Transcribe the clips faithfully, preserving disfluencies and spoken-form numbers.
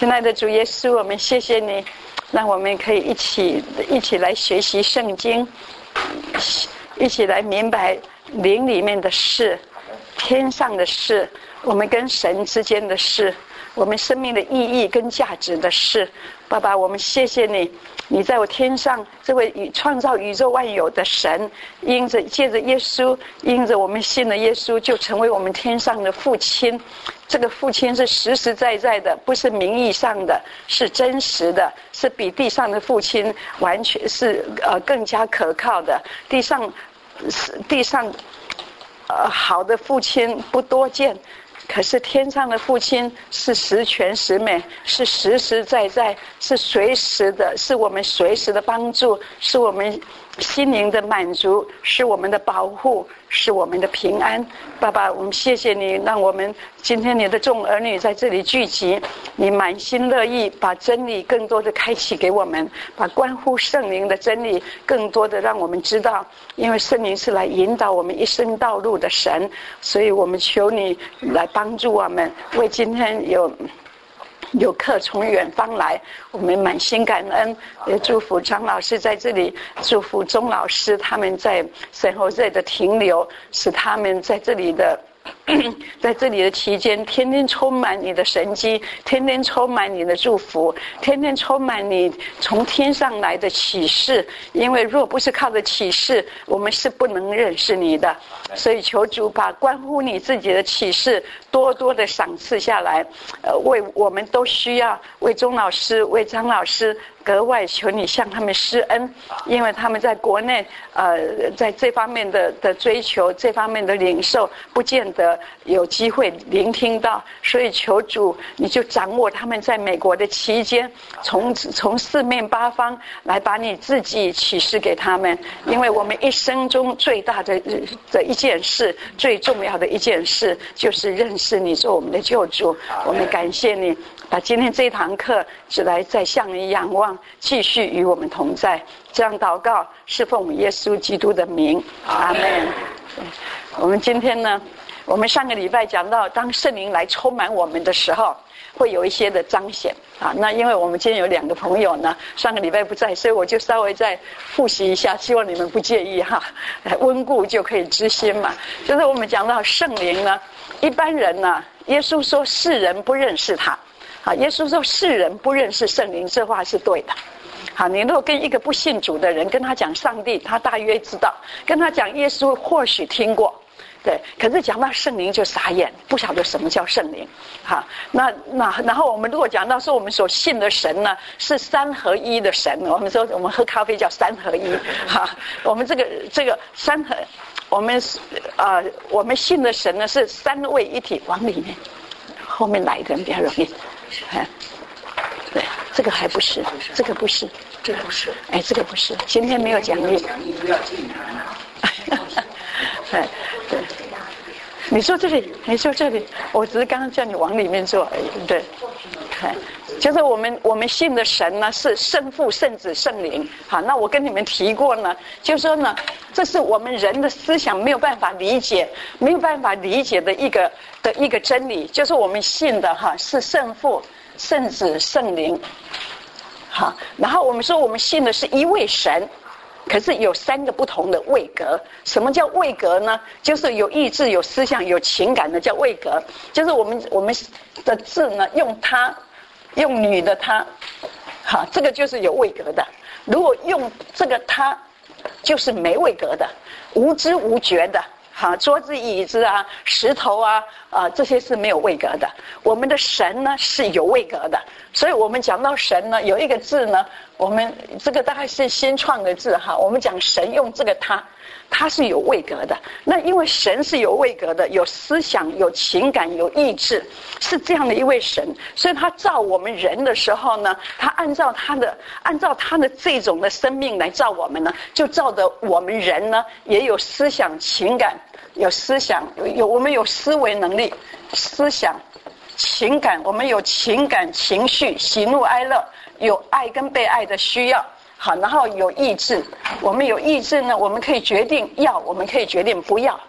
亲爱的主耶稣，我们谢谢你，让我们可以一起一起来学习圣经，一起来明白灵里面的事，天上的事，我们跟神之间的事，我们生命的意义跟价值的事。爸爸，我们谢谢你，你在我天上这位创造宇宙万有的神，因着借着耶稣，因着我们信了耶稣，就成为我们天上的父亲。这个父亲是实实在在的，不是名义上的，是真实的，是比地上的父亲完全是呃更加可靠的。地上地上呃好的父亲不多见，可是天上的父亲是十全十美，是实实在在，是随时的，是我们随时的帮助，是我们心灵的满足，是我们的保护，是我们的平安。爸爸，我们谢谢你，让我们今天你的众儿女在这里聚集，你满心乐意把真理更多的开启给我们，把关乎圣灵的真理更多的让我们知道，因为圣灵是来引导我们一生道路的神，所以我们求你来帮助我们，为今天有有客从远方来，我们满心感恩，也祝福张老师在这里，祝福钟老师他们在圣后这的停留，使他们在这里的在这里的期间，天天充满你的神迹，天天充满你的祝福，天天充满你从天上来的启示。因为若不是靠着启示，我们是不能认识你的。所以求主把关乎你自己的启示多多的赏赐下来，呃，为我们都需要，为钟老师，为张老师。格外求你向他们施恩，因为他们在国内呃在这方面的的追求，这方面的领受不见得有机会聆听到，所以求主你就掌握他们在美国的期间，从从四面八方来把你自己启示给他们。因为我们一生中最大的的一件事，最重要的一件事就是认识你做我们的救主。我们感谢你把今天这堂课只来再向你仰望，继续与我们同在。这样祷告是奉我们耶稣基督的名，阿们。我们今天呢，我们上个礼拜讲到，当圣灵来充满我们的时候，会有一些的彰显啊。那因为我们今天有两个朋友呢，上个礼拜不在，所以我就稍微再复习一下，希望你们不介意哈。温故就可以知新嘛。就是我们讲到圣灵呢，一般人呢，耶稣说世人不认识他。好，耶稣说世人不认识圣灵，这话是对的。好，你如果跟一个不信主的人跟他讲上帝，他大约知道；跟他讲耶稣，或许听过，对。可是讲到圣灵就傻眼，不晓得什么叫圣灵。好，那那然后我们如果讲到说我们所信的神呢是三合一的神，我们说我们喝咖啡叫三合一。好，我们这个这个三合，我们啊、呃、我们信的神呢是三位一体，往里面后面来的人比较容易。哎，对，这个还不是，这个不是， 这不是， 哎，这个不是，今天没有奖励。 奖励不要进他。 哎，对，你说这里，你说这里，我只是刚刚叫你往里面坐而已，对，哎，就是我们我们信的神呢是圣父、圣子、圣灵。好，那我跟你们提过呢，就说呢，这是我们人的思想没有办法理解，没有办法理解的一个的一个真理，就是我们信的哈是圣父、圣子、圣灵。好，然后我们说我们信的是一位神。可是有三个不同的位格。什么叫位格呢？就是有意志、有思想、有情感的叫位格。就是我们我们的字呢，用他，用女的他，好，这个就是有位格的。如果用这个他，就是没位格的，无知无觉的。好，桌子、椅子啊，石头啊，啊、呃，这些是没有位格的。我们的神呢是有位格的，所以我们讲到神呢，有一个字呢，我们这个大概是新创的字哈。我们讲神用这个他，他是有位格的。那因为神是有位格的，有思想、有情感、有意志，是这样的一位神，所以他造我们人的时候呢，他按照他的按照他的这种的生命来造我们呢，就造的我们人呢也有思想、情感。有思想，有有我们有思维能力，思想、情感，我们有情感、情绪、喜怒哀乐，有爱跟被爱的需要。好，然后有意志，我们有意志呢，我们可以决定要，我们可以决定不要。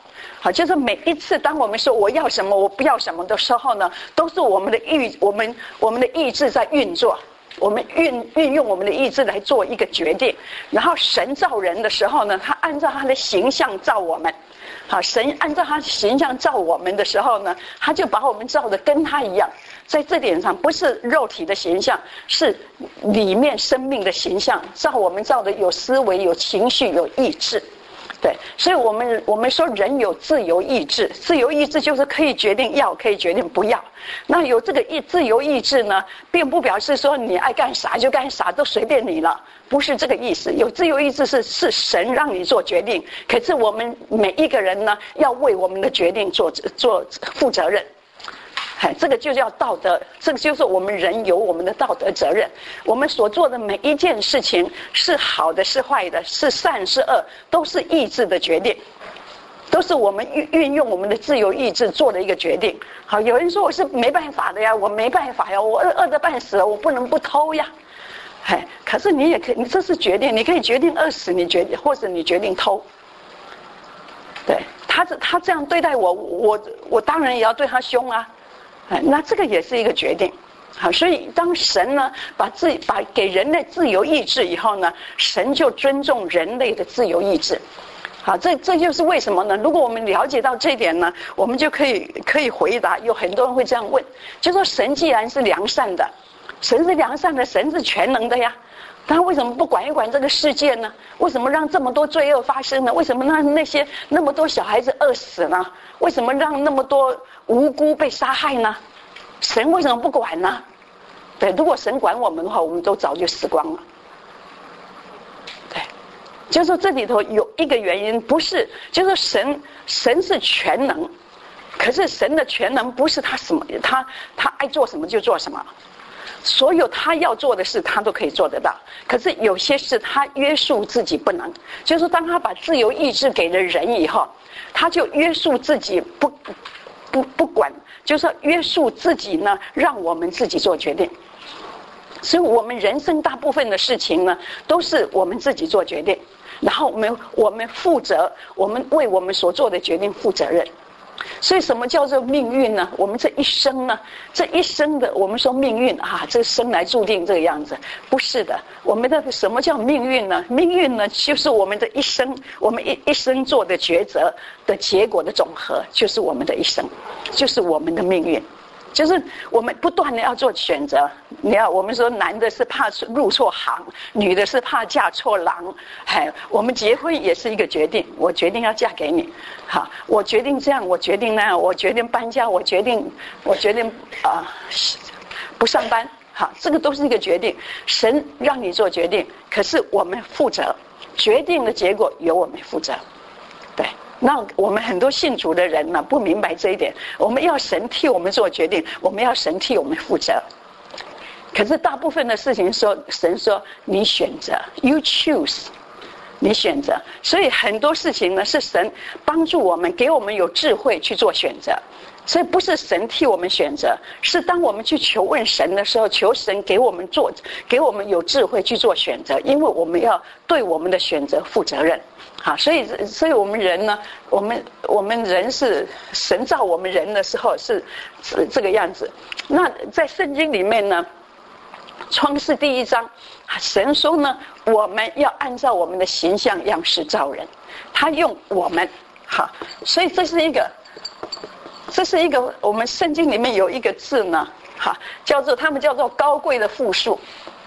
好，就是每一次当我们说我要什么我不要什么的时候呢，都是我们的意我们我们的意志在运作，我们运运用我们的意志来做一个决定。然后神造人的时候呢，他按照他的形象造我们。好，神按照他形象造我们的时候呢，他就把我们造的跟他一样。在这点上，不是肉体的形象，是里面生命的形象，造我们造的有思维、有情绪、有意志。对，所以我们我们说人有自由意志，自由意志就是可以决定要，可以决定不要。那有这个意自由意志呢，并不表示说你爱干啥就干啥，都随便你了，不是这个意思。有自由意志是是神让你做决定，可是我们每一个人呢，要为我们的决定做做负责任。哎，这个就叫道德，这个就是我们人有我们的道德责任。我们所做的每一件事情，是好的是坏的，是善是恶，都是意志的决定，都是我们运运用我们的自由意志做的一个决定。好，有人说我是没办法的呀，我没办法呀，我饿饿得半死了，我不能不偷呀。哎，可是你也可以，你这是决定，你可以决定饿死，你决定，或者你决定偷。对，他他这样对待我，我我当然也要对他凶啊。那这个也是一个决定。好，所以当神呢把自把给人类自由意志以后呢，神就尊重人类的自由意志。好，这这就是为什么呢？如果我们了解到这一点呢，我们就可以可以回答。有很多人会这样问，就说神既然是良善的，神是良善的，神是全能的呀，他为什么不管一管这个世界呢？为什么让这么多罪恶发生呢？为什么让那些那么多小孩子饿死呢？为什么让那么多无辜被杀害呢？神为什么不管呢？对，如果神管我们的话，我们都早就死光了。对，就是说这里头有一个原因，不是，就是神神是全能，可是神的全能不是他什么，他他爱做什么就做什么。所有他要做的事他都可以做得到，可是有些事他约束自己不能，就是当他把自由意志给了人以后，他就约束自己不不不管，就是说约束自己呢，让我们自己做决定。所以我们人生大部分的事情呢，都是我们自己做决定，然后我们我们负责，我们为我们所做的决定负责任。所以什么叫做命运呢？我们这一生呢，这一生的我们说命运啊，这生来注定这个样子，不是的。我们的什么叫命运呢？命运呢，就是我们的一生，我们一一生做的抉择的结果的总和，就是我们的一生，就是我们的命运。就是我们不断的要做选择。你要我们说男的是怕入错行，女的是怕嫁错郎。哎，我们结婚也是一个决定，我决定要嫁给你。好，我决定这样，我决定那样，我决定搬家，我决定，我决定啊、呃、不上班。好，这个都是一个决定。神让你做决定，可是我们负责，决定的结果由我们负责。对。那我们很多信主的人呢，不明白这一点。我们要神替我们做决定，我们要神替我们负责。可是大部分的事情说，神说你选择 ，you choose， 你选择。所以很多事情呢，是神帮助我们，给我们有智慧去做选择。所以不是神替我们选择，是当我们去求问神的时候，求神给我们做，给我们有智慧去做选择，因为我们要对我们的选择负责任。好，所以所以我们人呢，我们我们人是神造我们人的时候是是这个样子。那在圣经里面呢，创世第一章，神说呢，我们要按照我们的形象样式造人，他用我们。好，所以这是一个。这是一个我们圣经里面有一个字呢，哈，叫做他们叫做高贵的复数，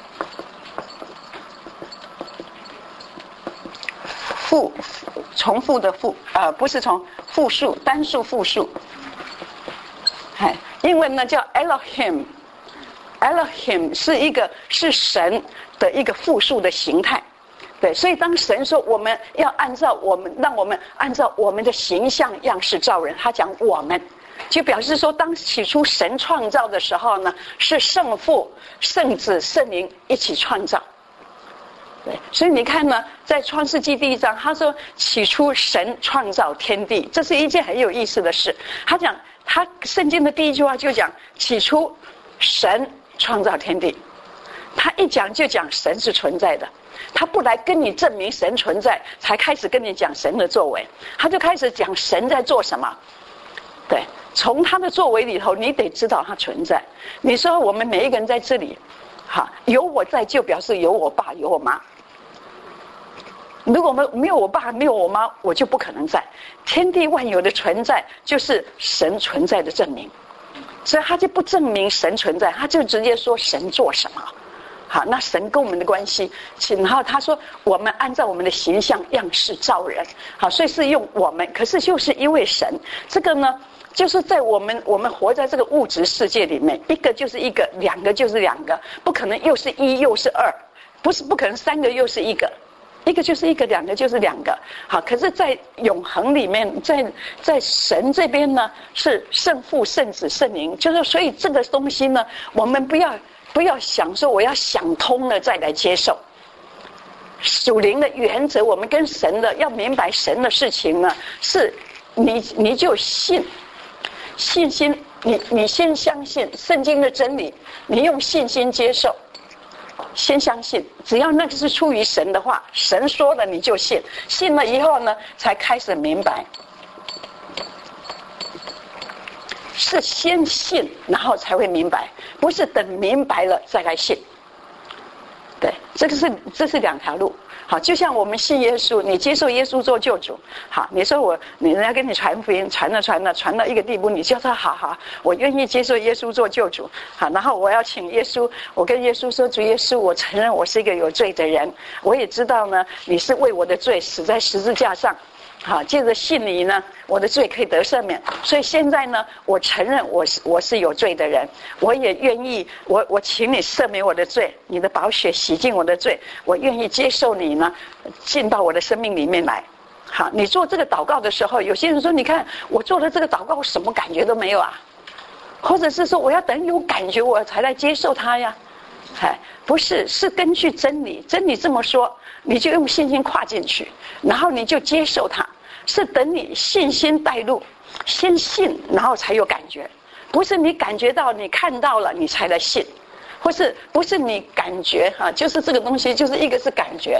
复重复的复啊、呃，不是从复数单数复数，哎，英文呢叫 Elohim，Elohim 是一个是神的一个复数的形态。对，所以当神说我们要按照我们，让我们按照我们的形象样式造人，他讲我们，就表示说，当起初神创造的时候呢，是圣父、圣子、圣灵一起创造。对，所以你看呢，在创世纪第一章，他说起初神创造天地，这是一件很有意思的事。他讲，他圣经的第一句话就讲起初神创造天地。 他一讲就讲神是存在的，他不来跟你证明神存在，才开始跟你讲神的作为，他就开始讲神在做什么。对，从他的作为里头，你得知道他存在。你说我们每一个人在这里，哈，有我在就表示有我爸有我妈。如果我们没有我爸没有我妈，我就不可能在。天地万有的存在就是神存在的证明，所以他就不证明神存在，他就直接说神做什么。好，那神跟我们的关系，然后他说我们按照我们的形象样式造人，好，所以是用我们，可是就是因为神，这个呢就是在我们我们活在这个物质世界里面，一个就是一个，两个就是两个，不可能又是一又是二，不是不可能三个又是一个，一个就是一个，两个就是两个。好，可是在永恒里面，在在神这边呢是圣父圣子圣灵，就是所以这个东西呢，我们不要不要想说我要想通了再来接受属灵的原则，我们跟神的要明白神的事情呢，是你你就信信心，你你先相信圣经的真理，你用信心接受，先相信，只要那个是出于神的话，神说的你就信，信了以后呢才开始明白，是先信然后才会明白，不是等明白了再来信。对，这个是这是两条路。好，就像我们信耶稣，你接受耶稣做救主，好，你说我你人家跟你传福音，传了传了传到一个地步，你就说好好，我愿意接受耶稣做救主，好，然后我要请耶稣，我跟耶稣说，主耶稣，我承认我是一个有罪的人，我也知道呢，你是为我的罪死在十字架上。好，借着信你呢，我的罪可以得赦免。所以现在呢，我承认我是我是有罪的人，我也愿意，我我请你赦免我的罪，你的宝血洗净我的罪，我愿意接受你呢，进到我的生命里面来。好，你做这个祷告的时候，有些人说，你看我做了这个祷告，我什么感觉都没有啊，或者是说我要等有感觉我才来接受它呀。哎，不是，是根据真理，真理这么说，你就用信心跨进去，然后你就接受它。是等你信心带路，先信，然后才有感觉，不是你感觉到你看到了你才来信，或是不是你感觉哈、啊，就是这个东西，就是一个是感觉，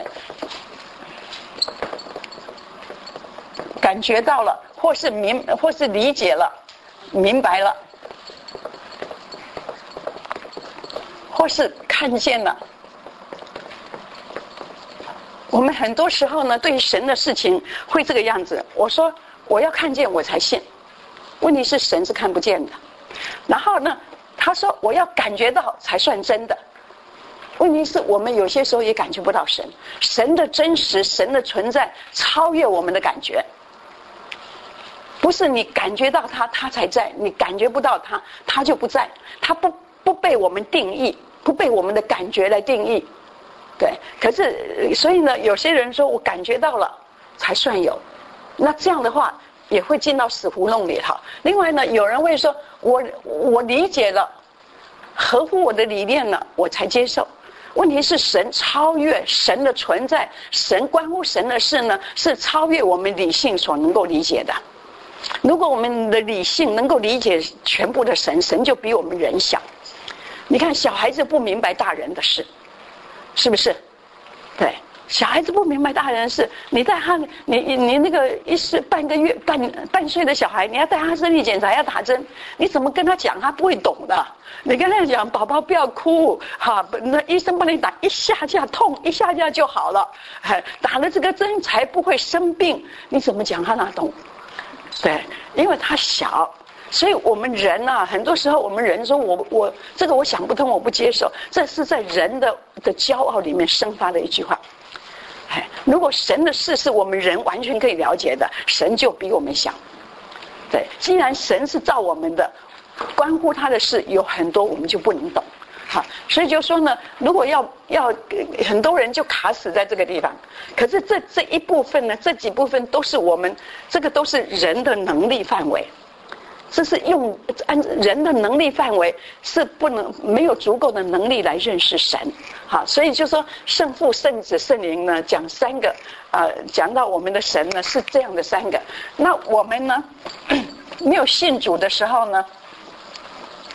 感觉到了，或是明，或是理解了，明白了，或是看见了。我们很多时候呢，对于神的事情会这个样子。我说我要看见我才信，问题是神是看不见的。然后呢，他说我要感觉到才算真的。问题是我们有些时候也感觉不到神，神的真实，神的存在超越我们的感觉。不是你感觉到他，他才在；你感觉不到他，他就不在。他不不被我们定义，不被我们的感觉来定义。对，可是所以呢，有些人说我感觉到了才算有，那这样的话也会进到死胡同里头。另外呢，有人会说我我理解了，合乎我的理念了，我才接受。问题是神超越，神的存在，神关乎神的事呢，是超越我们理性所能够理解的。如果我们的理性能够理解全部的神，神就比我们人小。你看小孩子不明白大人的事，是不是？对，小孩子不明白大人的事，你带他，你你那个一岁半个月半半岁的小孩，你要带他身体检查要打针，你怎么跟他讲？他不会懂的。你跟他讲，宝宝不要哭，哈，那医生帮你打一下下痛，一下下就好了。打了这个针才不会生病，你怎么讲他哪懂？对，因为他小。所以我们人啊，很多时候我们人说我我这个我想不通，我不接受，这是在人的的骄傲里面生发的一句话。哎，如果神的事是我们人完全可以了解的，神就比我们小。对，既然神是造我们的，关乎他的事有很多我们就不能懂。好，所以就说呢，如果要要很多人就卡死在这个地方，可是这这一部分呢，这几部分都是我们这个都是人的能力范围。这是用按人的能力范围是不能没有足够的能力来认识神，好，所以就说圣父、圣子、圣灵呢，讲三个，呃，讲到我们的神呢是这样的三个。那我们呢没有信主的时候呢，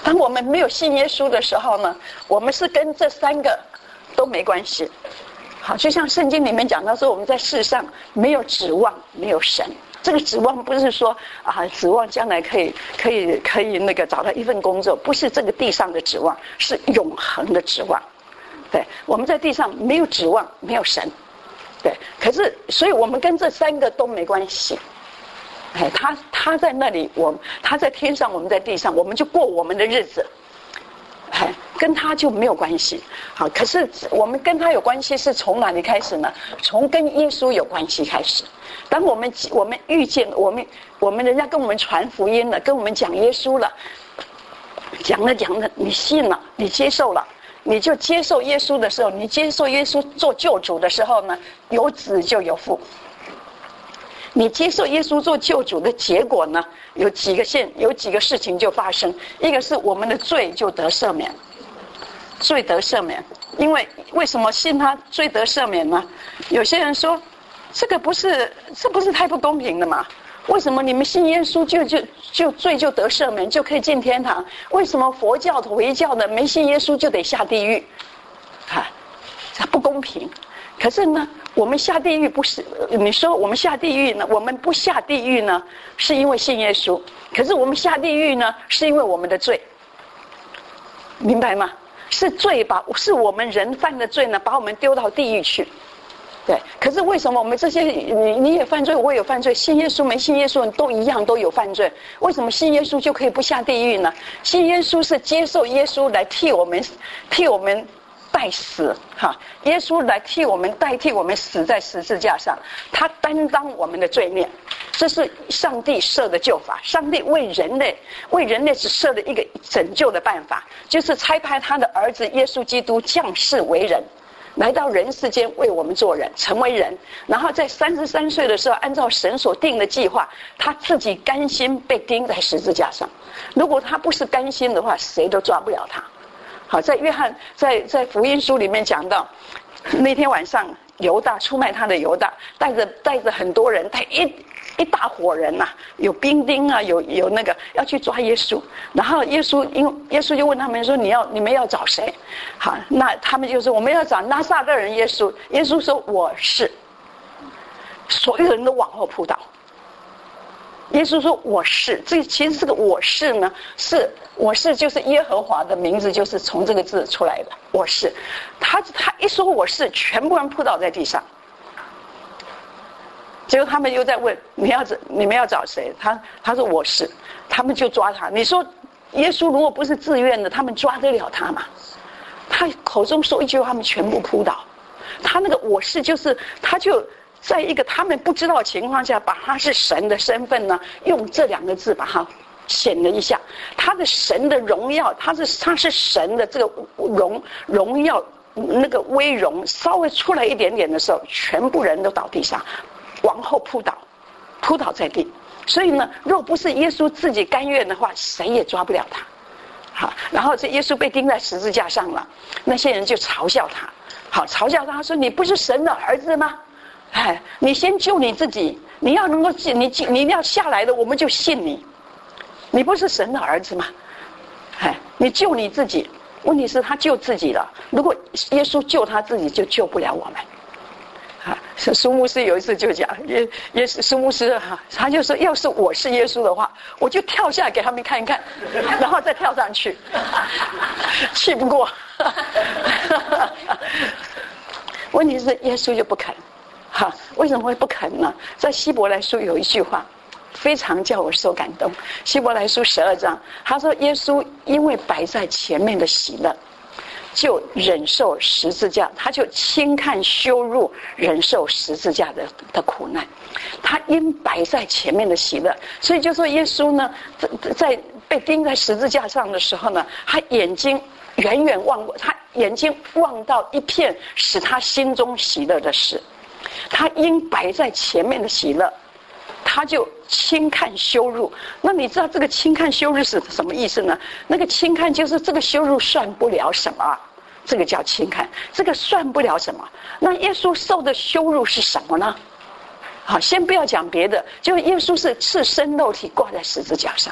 当我们没有信耶稣的时候呢，我们是跟这三个都没关系。好，就像圣经里面讲到说，我们在世上没有指望，没有神。这个指望不是说啊，指望将来可以可以可以那个找到一份工作，不是这个地上的指望，是永恒的指望。对，我们在地上没有指望，没有神。对，可是所以我们跟这三个都没关系。哎，他他在那里，我他在天上，我们在地上，我们就过我们的日子。哎，跟他就没有关系。好，可是我们跟他有关系是从哪里开始呢？从跟耶稣有关系开始。当我们我们遇见我们我们人家跟我们传福音了，跟我们讲耶稣了，讲了讲了，你信了，你接受了，你就接受耶稣的时候，你接受耶稣做救主的时候呢，有子就有父。你接受耶稣做救主的结果呢，有几个线，有几个事情就发生。一个是我们的罪就得赦免，罪得赦免。因为为什么信他罪得赦免呢？有些人说，这个不是，这不是太不公平的嘛？为什么你们信耶稣就就就罪就得赦免，就可以进天堂？为什么佛教的、回教的没信耶稣就得下地狱？啊，这不公平。可是呢，我们下地狱不是你说我们下地狱呢？我们不下地狱呢，是因为信耶稣。可是我们下地狱呢，是因为我们的罪，明白吗？是罪把是我们人犯的罪呢，把我们丢到地狱去。对，可是为什么我们这些你你也犯罪，我也有犯罪，信耶稣没信耶稣都一样都有犯罪？为什么信耶稣就可以不下地狱呢？信耶稣是接受耶稣来替我们替我们代死哈，耶稣来替我们代替我们死在十字架上，他担当我们的罪孽，这是上帝设的救法。上帝为人类为人类只设了一个拯救的办法，就是差派他的儿子耶稣基督降世为人，来到人世间为我们做人，成为人。然后在三十三岁的时候，按照神所定的计划，他自己甘心被钉在十字架上。如果他不是甘心的话，谁都抓不了他。好，在约翰在在福音书里面讲到，那天晚上犹大出卖他的犹大带着带着很多人，带一一大伙人呐、啊，有兵丁啊，有有那个要去抓耶稣。然后耶稣因耶稣就问他们说：“你要你们要找谁？”好，那他们就说：“我们要找拿撒勒人耶稣。”耶稣说：“我是。”所有人都往后扑倒。耶稣说我是，这其实这个我是呢，是我是就是耶和华的名字，就是从这个字出来的。我是，他他一说我是，全部人扑倒在地上。结果他们又在问你要你们要找谁？他他说我是，他们就抓他。你说耶稣如果不是自愿的，他们抓得了他吗？他口中说一句话，他们全部扑倒。他那个我是就是他就。在一个他们不知道的情况下，把他是神的身份呢，用这两个字把它显了一下。他的神的荣耀，他是他是神的这个荣荣耀那个威荣稍微出来一点点的时候，全部人都倒地上，往后扑倒，扑倒在地。所以呢，若不是耶稣自己甘愿的话，谁也抓不了他。好，然后这耶稣被钉在十字架上了，那些人就嘲笑他，好嘲笑他说：“你不是神的儿子吗？哎，你先救你自己，你要能够你你要下来的，我们就信你。你不是神的儿子吗？哎，你救你自己。问题是他救自己了，如果耶稣救他自己，就救不了我们。啊，苏牧师有一次就讲，耶耶苏牧师哈、啊，他就说，要是我是耶稣的话，我就跳下来给他们看一看，然后再跳上去，气不过。问题是耶稣就不肯。哈，为什么会不肯呢？在希伯来书有一句话，非常叫我受感动。希伯来书十二章，他说耶稣因为摆在前面的喜乐，就忍受十字架，他就轻看羞辱，忍受十字架的的苦难。他因摆在前面的喜乐，所以就说耶稣呢，在在被钉在十字架上的时候呢，他眼睛远远望过，他眼睛望到一片使他心中喜乐的事。他因摆在前面的喜乐，他就轻看羞辱。那你知道这个轻看羞辱是什么意思呢？那个轻看就是这个羞辱算不了什么，这个叫轻看，这个算不了什么。那耶稣受的羞辱是什么呢？好，先不要讲别的，就耶稣是赤身肉体挂在十字架上，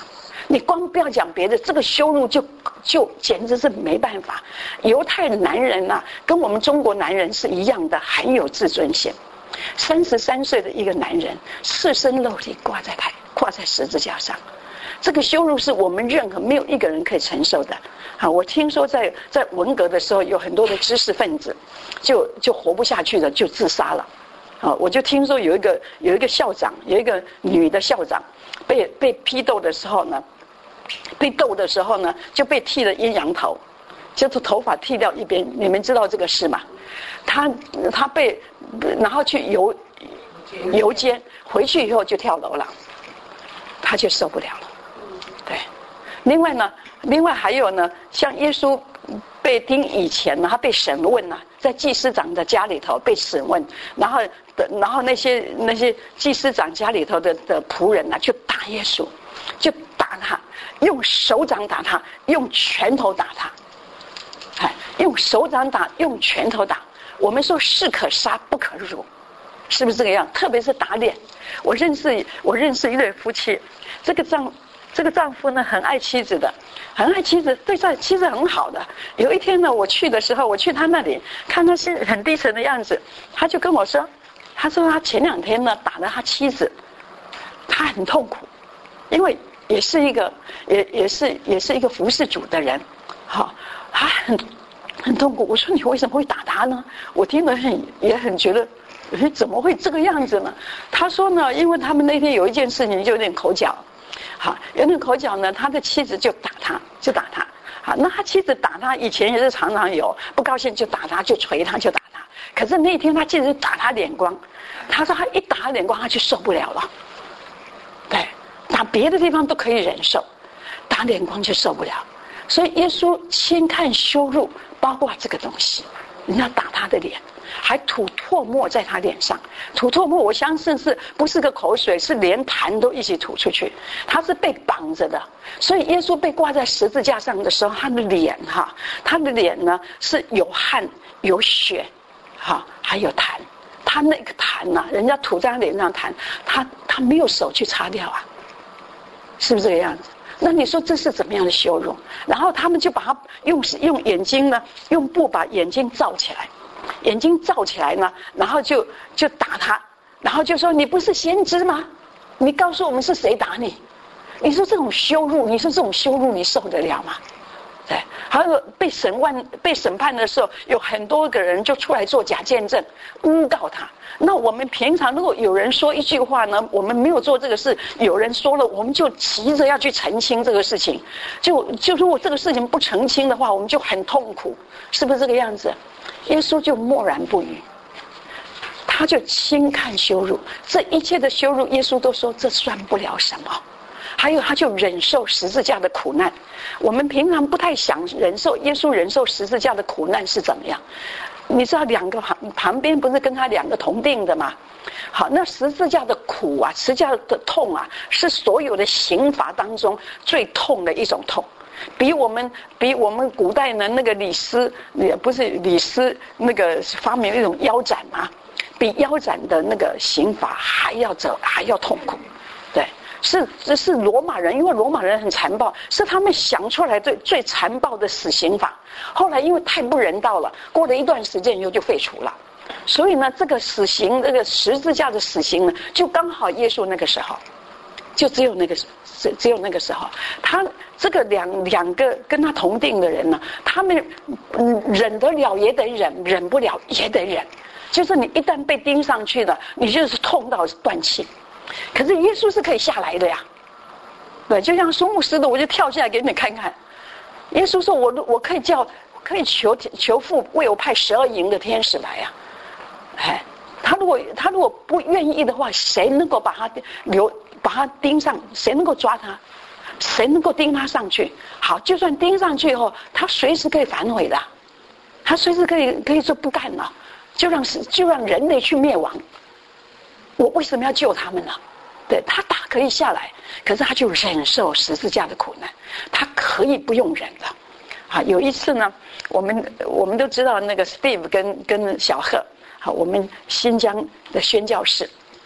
你光不要讲别的，这个羞辱就就简直是没办法。犹太男人啊，跟我们中国男人是一样的，很有自尊心。三十三岁的一个男人，赤身露体挂在台，挂在十字架上，这个羞辱是我们任何没有一个人可以承受的。啊，我听说在在文革的时候，有很多的知识分子就就活不下去了，就自杀了。啊，我就听说有一个有一个校长，有一个女的校长，被被批斗的时候呢，被斗的时候呢，就被剃了阴阳头，就是头发剃掉一边。你们知道这个事吗？他他被然后去游游监，回去以后就跳楼了，他就受不了了。对，另外呢，另外还有呢，像耶稣被钉以前呢，他被审问呢、啊，在祭司长的家里头被审问，然后然后那些那些祭司长家里头的的仆人呢、啊，就打耶稣，就打他，用手掌打他，用拳头打他，哎，用手掌打，用拳头打。我们说士可杀不可辱，是不是这个样？特别是打脸。我认识我认识一对夫妻，这个丈这个丈夫呢很爱妻子的，很爱妻子，对他妻子很好的。有一天呢，我去的时候，我去他那里看他是很低沉的样子，他就跟我说，他说他前两天呢打了他妻子，他很痛苦，因为也是一个也也是也是一个服侍主的人，好，他很。很痛苦。我说你为什么会打他呢？我听得很也很觉得，怎么会这个样子呢？他说呢，因为他们那天有一件事情就有点口角，好，有点口角呢，他的妻子就打他，就打他。好，那他妻子打他以前也是常常有不高兴就打他，就捶他，就打他。可是那天他妻子打他脸光，他说他一打他脸光他就受不了了。对，打别的地方都可以忍受，打脸光就受不了。所以耶稣轻看羞辱，包括这个东西，人家打他的脸，还吐唾沫在他脸上。吐唾沫，我相信是不是个口水，是连痰都一起吐出去。他是被绑着的，所以耶稣被挂在十字架上的时候，他的脸哈，他的脸呢是有汗有血，哈，还有痰。他那个痰呐、啊，人家吐在他脸上痰，他他没有手去擦掉啊，是不是这个样子？那你说这是怎么样的羞辱？然后他们就把他用用眼睛呢，用布把眼睛罩起来，眼睛罩起来呢，然后就就打他，然后就说你不是先知吗？你告诉我们是谁打你？你说这种羞辱，你说这种羞辱你受得了吗？对，还有被审问、被审判的时候，有很多个人就出来做假见证，诬告他。那我们平常如果有人说一句话呢，我们没有做这个事，有人说了，我们就急着要去澄清这个事情。就就如果这个事情不澄清的话，我们就很痛苦，是不是这个样子？耶稣就默然不语，他就轻看羞辱，这一切的羞辱，耶稣都说这算不了什么。还有他就忍受十字架的苦难，我们平常不太想忍受，耶稣忍受十字架的苦难是怎么样？你知道两个旁旁边不是跟他两个同定的吗？好，那十字架的苦啊，十字架的痛啊，是所有的刑罚当中最痛的一种痛，比我们比我们古代呢那个李斯，也不是李斯那个发明一种腰斩嘛，比腰斩的那个刑罚还要走还要痛苦，对。是这是罗马人，因为罗马人很残暴，是他们想出来最最残暴的死刑法。后来因为太不人道了，过了一段时间以后就废除了。所以呢，这个死刑，这个十字架的死刑呢，就刚好耶稣那个时候，就只有那个只只有那个时候，他这个两两个跟他同定的人呢，他们嗯忍得了也得忍，忍不了也得忍。就是你一旦被钉上去了，你就是痛到断气。可是耶稣是可以下来的呀，对，就像苏牧师的，我就跳下来给你们看看。耶稣说我我可以叫，可以求求父为我派十二营的天使来呀、啊，哎，他如果他如果不愿意的话，谁能够把他留把他钉上？谁能够抓他？谁能够钉他上去？好，就算钉上去以后，他随时可以反悔的，他随时可以可以说不干了，就让就让人类去灭亡。我为什么要救他们呢？对，他打可以下来，可是他就忍受十字架的苦难，他可以不用忍的。啊，有一次呢，我们我们都知道那个 Steve 跟跟小贺，好，我们新疆的宣教士，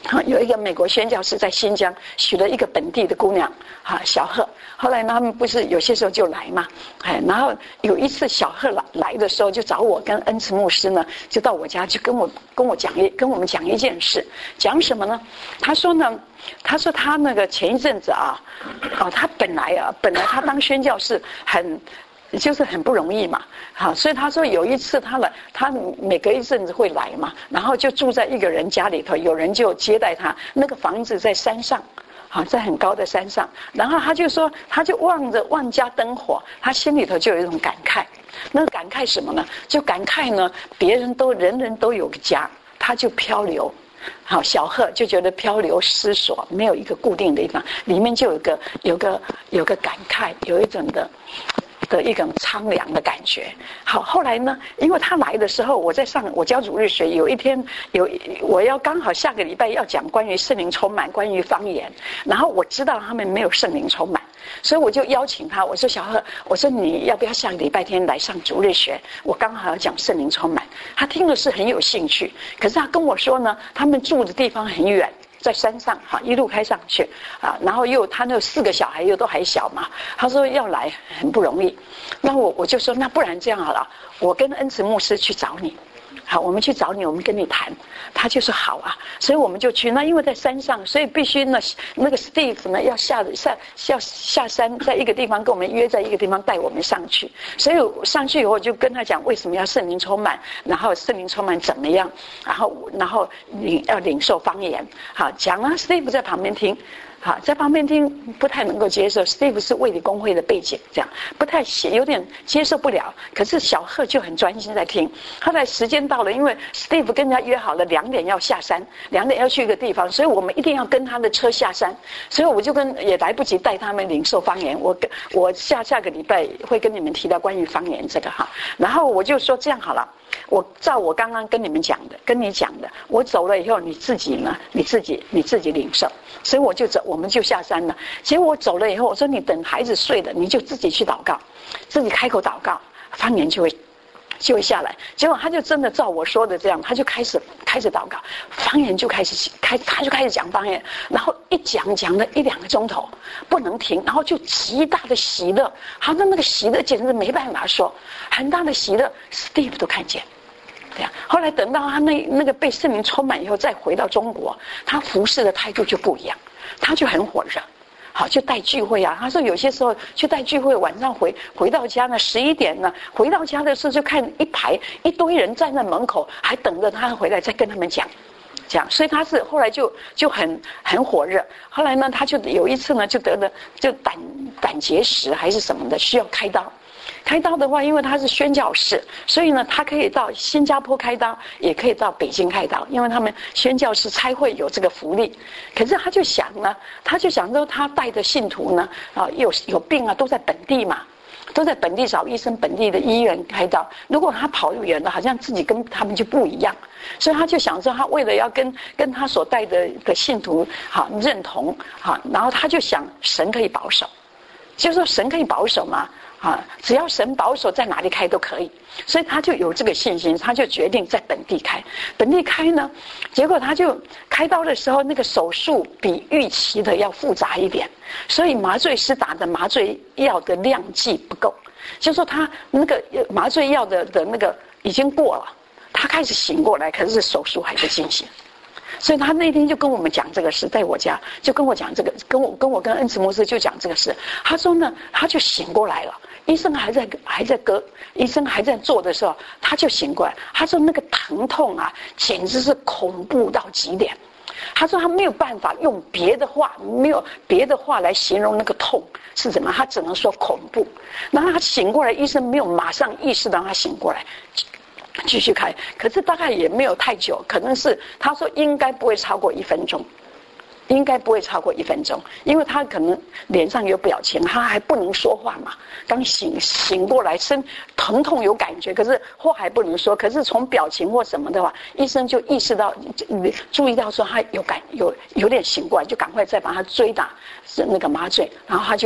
啊，有一个美国宣教士在新疆娶了一个本地的姑娘，啊，小贺。后来呢，他们不是有些时候就来嘛，哎，然后有一次小贺来来的时候，就找我跟恩慈牧师呢，就到我家去跟我跟我讲一跟我们讲一件事，讲什么呢？他说呢，他说他那个前一阵子啊，哦，他本来啊，本来他当宣教士很。就是很不容易嘛，好，所以他说有一次他来，他每隔一阵子会来嘛，然后就住在一个人家里头，有人就接待他，那个房子在山上，好，在很高的山上，然后他就说，他就望着万家灯火，他心里头就有一种感慨，那个感慨什么呢？就感慨呢，别人都人人都有个家，他就漂流。好，小贺就觉得漂流失所，没有一个固定的地方，里面就有个有个有个感慨，有一种的。的一种苍凉的感觉。好，后来呢，因为他来的时候，我在上我教主日学，有一天有我要刚好下个礼拜要讲关于圣灵充满，关于方言，然后我知道他们没有圣灵充满，所以我就邀请他，我说小贺，我说你要不要下个礼拜天来上主日学？我刚好要讲圣灵充满。他听的是很有兴趣，可是他跟我说呢，他们住的地方很远。在山上哈，一路开上去啊，然后又他那四个小孩又都还小嘛，他说要来很不容易，那我我就说那不然这样好了，我跟恩慈牧师去找你，好，我们去找你，我们跟你谈，他就说好啊，所以我们就去。那因为在山上，所以必须呢，那个 Steve 呢要下下要下山，在一个地方跟我们约在一个地方带我们上去。所以上去以后就跟他讲为什么要圣灵充满，然后圣灵充满怎么样，然后然后领要领受方言，好讲啊 ，Steve 在旁边听。好，在旁边听不太能够接受 ，Steve 是卫理公会的背景，这样不太写，有点接受不了。可是小贺就很专心在听。后来时间到了，因为 Steve 跟人家约好了两点要下山，两点要去一个地方，所以我们一定要跟他的车下山。所以我就跟也来不及带他们领受方言。我跟我下下个礼拜会跟你们提到关于方言这个哈。然后我就说这样好了。我照我刚刚跟你们讲的，跟你讲的，我走了以后，你自己呢，你自己你自己领受，所以我就走，我们就下山了。结果我走了以后，我说你等孩子睡了，你就自己去祷告，自己开口祷告，方言就会就会下来。结果他就真的照我说的这样，他就开始开始祷告，方言就开始开，他就开始讲方言，然后一讲讲了一两个钟头不能停，然后就极大的喜乐，好像那个喜乐简直没办法说，很大的喜乐 ，Steve 都看见。这样，后来等到他那那个被圣灵充满以后，再回到中国，他服侍的态度就不一样，他就很火热。好，就带聚会啊。他说有些时候去带聚会，晚上回回到家呢，十一点呢，回到家的时候就看一排一堆人站在门口，还等着他回来再跟他们讲。这样，所以他是后来就就很很火热。后来呢，他就有一次呢，就得了就胆胆结石还是什么的，需要开刀。开刀的话，因为他是宣教士，所以呢，他可以到新加坡开刀，也可以到北京开刀，因为他们宣教士差会有这个福利。可是他就想呢，他就想说，他带的信徒呢，啊，有有病啊，都在本地嘛，都在本地找医生，本地的医院开刀。如果他跑远了，好像自己跟他们就不一样，所以他就想说，他为了要跟跟他所带的的信徒好认同好，然后他就想神可以保守，就是说神可以保守嘛。啊，只要神保守，在哪里开都可以，所以他就有这个信心，他就决定在本地开。本地开呢，结果他就开刀的时候，那个手术比预期的要复杂一点，所以麻醉师打的麻醉药的量剂不够，就说他那个麻醉药的的那个已经过了，他开始醒过来，可是手术还在进行。所以他那天就跟我们讲这个事，在我家就跟我讲这个，跟我跟我跟恩慈牧师就讲这个事。他说呢，他就醒过来了，医生还在还在割，医生还在做的时候，他就醒过来。他说那个疼痛啊，简直是恐怖到极点。他说他没有办法用别的话，没有别的话来形容那个痛是怎么，他只能说恐怖。然后他醒过来，医生没有马上意识到他醒过来。继续开，可是大概也没有太久，可能是他说应该不会超过一分钟，应该不会超过一分钟，因为他可能脸上有表情，他还不能说话嘛，刚醒醒过来，身疼痛有感觉，可是话还不能说，可是从表情或什么的话，医生就意识到注意到说他有感有有点醒过来，就赶快再把他追打那个麻醉，然后他就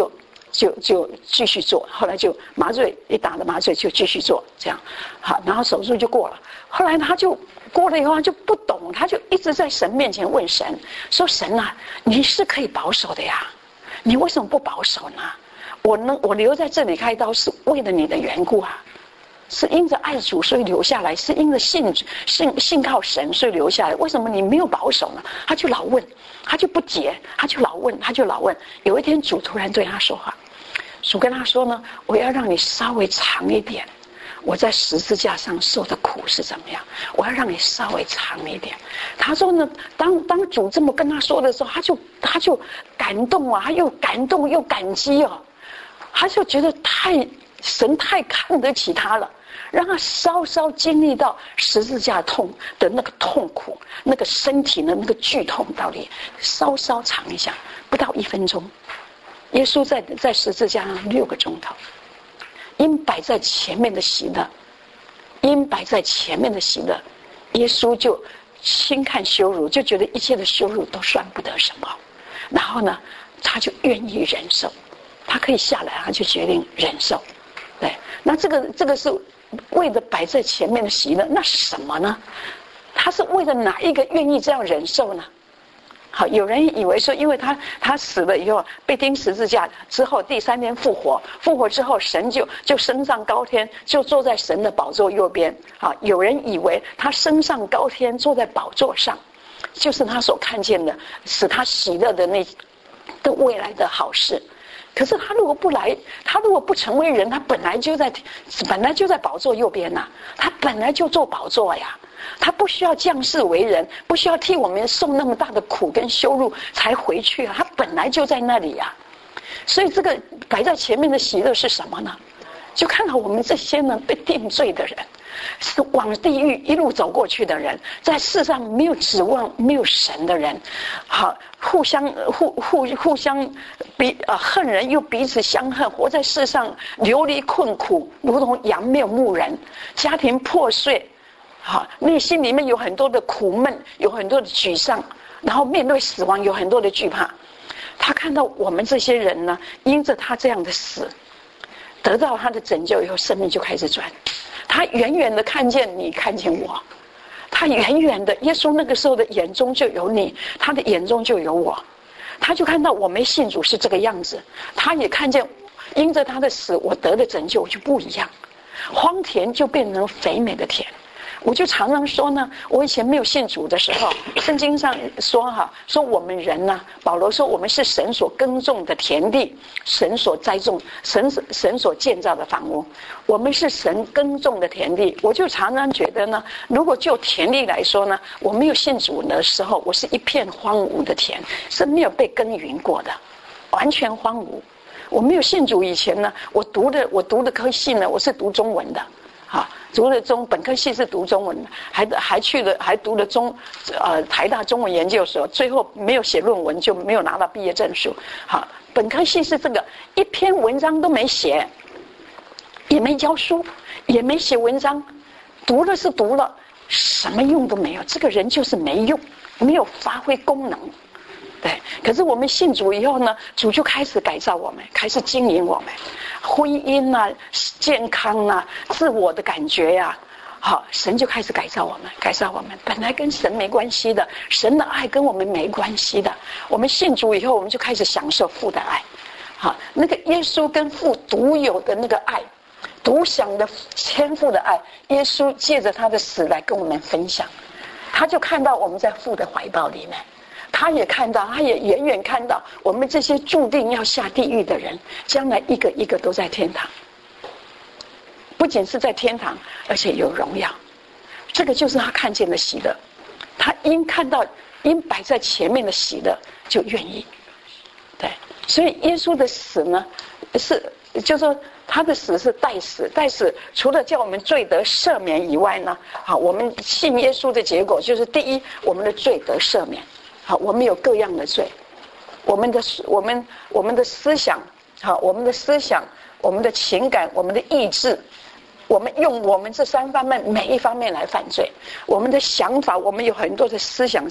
就就继续做，后来就麻醉一打了麻醉就继续做，这样，好，然后手术就过了。后来他就过了以后，他就不懂，他就一直在神面前问神，说神啊，你是可以保守的呀，你为什么不保守呢？我能我留在这里开刀是为了你的缘故啊，是因着爱主所以留下来，是因着信信信靠神所以留下来，为什么你没有保守呢？他就老问，他就不解，他就老问，他就老问。有一天主突然对他说话，主跟他说呢，我要让你稍微长一点，我在十字架上受的苦是怎么样，我要让你稍微长一点。他说呢，当当主这么跟他说的时候，他就他就感动啊，他又感动又感激哦，他就觉得太神太看得起他了，让他稍稍经历到十字架痛的那个痛苦，那个身体的那个剧痛，到底稍稍尝一下，不到一分钟。耶稣在在十字架上六个钟头，因摆在前面的喜乐，因摆在前面的喜乐，耶稣就轻看羞辱，就觉得一切的羞辱都算不得什么，然后呢，他就愿意忍受，他可以下来，他就决定忍受。对，那这个这个是为了摆在前面的喜乐，那是什么呢？他是为了哪一个愿意这样忍受呢？好，有人以为说，因为他他死了以后被钉十字架之后，第三天复活，复活之后神就就升上高天，就坐在神的宝座右边。啊，有人以为他升上高天，坐在宝座上，就是他所看见的，使他喜乐的那的未来的好事。可是他如果不来，他如果不成为人，他本来就在本来就在宝座右边呐、啊，他本来就坐宝座呀。他不需要降世为人，不需要替我们受那么大的苦跟羞辱才回去啊，他本来就在那里呀、啊。所以这个摆在前面的喜乐是什么呢？就看到我们这些呢被定罪的人，是往地狱一路走过去的人，在世上没有指望、没有神的人，好，互相互互互相彼呃恨人，又彼此相恨，活在世上流离困苦，如同羊没有牧人，家庭破碎。好，内心里面有很多的苦闷，有很多的沮丧，然后面对死亡有很多的惧怕。他看到我们这些人呢，因着他这样的死，得到他的拯救以后，生命就开始转。他远远的看见你，看见我，他远远的，耶稣那个时候的眼中就有你，他的眼中就有我，他就看到我没信主是这个样子，他也看见因着他的死，我得的拯救就不一样，荒田就变成肥美的田。我就常常说呢，我以前没有信主的时候，圣经上说哈，说我们人呢，保罗说我们是神所耕种的田地，神所栽种，神神所建造的房屋，我们是神耕种的田地。我就常常觉得呢，如果就田地来说呢，我没有信主的时候，我是一片荒芜的田，是没有被耕耘过的，完全荒芜。我没有信主以前呢，我读的我读的科系呢，我是读中文的。啊，读了中本科系是读中文的，还还去了还读了中呃台大中文研究所，最后没有写论文就没有拿到毕业证书。好，本科系是这个，一篇文章都没写，也没教书，也没写文章，读了是读了，什么用都没有，这个人就是没用，没有发挥功能。对，可是我们信主以后呢，主就开始改造我们，开始经营我们，婚姻啊、健康啊、自我的感觉呀、啊，好，神就开始改造我们，改造我们。本来跟神没关系的，神的爱跟我们没关系的。我们信主以后，我们就开始享受父的爱，好，那个耶稣跟父独有的那个爱，独享的天父的爱，耶稣借着他的死来跟我们分享，他就看到我们在父的怀抱里面。他也看到，他也远远看到我们这些注定要下地狱的人，将来一个一个都在天堂。不仅是在天堂，而且有荣耀。这个就是他看见的喜乐。他因看到因摆在前面的喜乐，就愿意。对，所以耶稣的死呢，是就是说他的死是代死，代死除了叫我们罪得赦免以外呢，好，我们信耶稣的结果就是第一，我们的罪得赦免。好，我们有各样的罪，我们的我们我们的思想，好，我们的思想，我们的情感，我们的意志，我们用我们这三方面每一方面来犯罪。我们的想法，我们有很多的思想是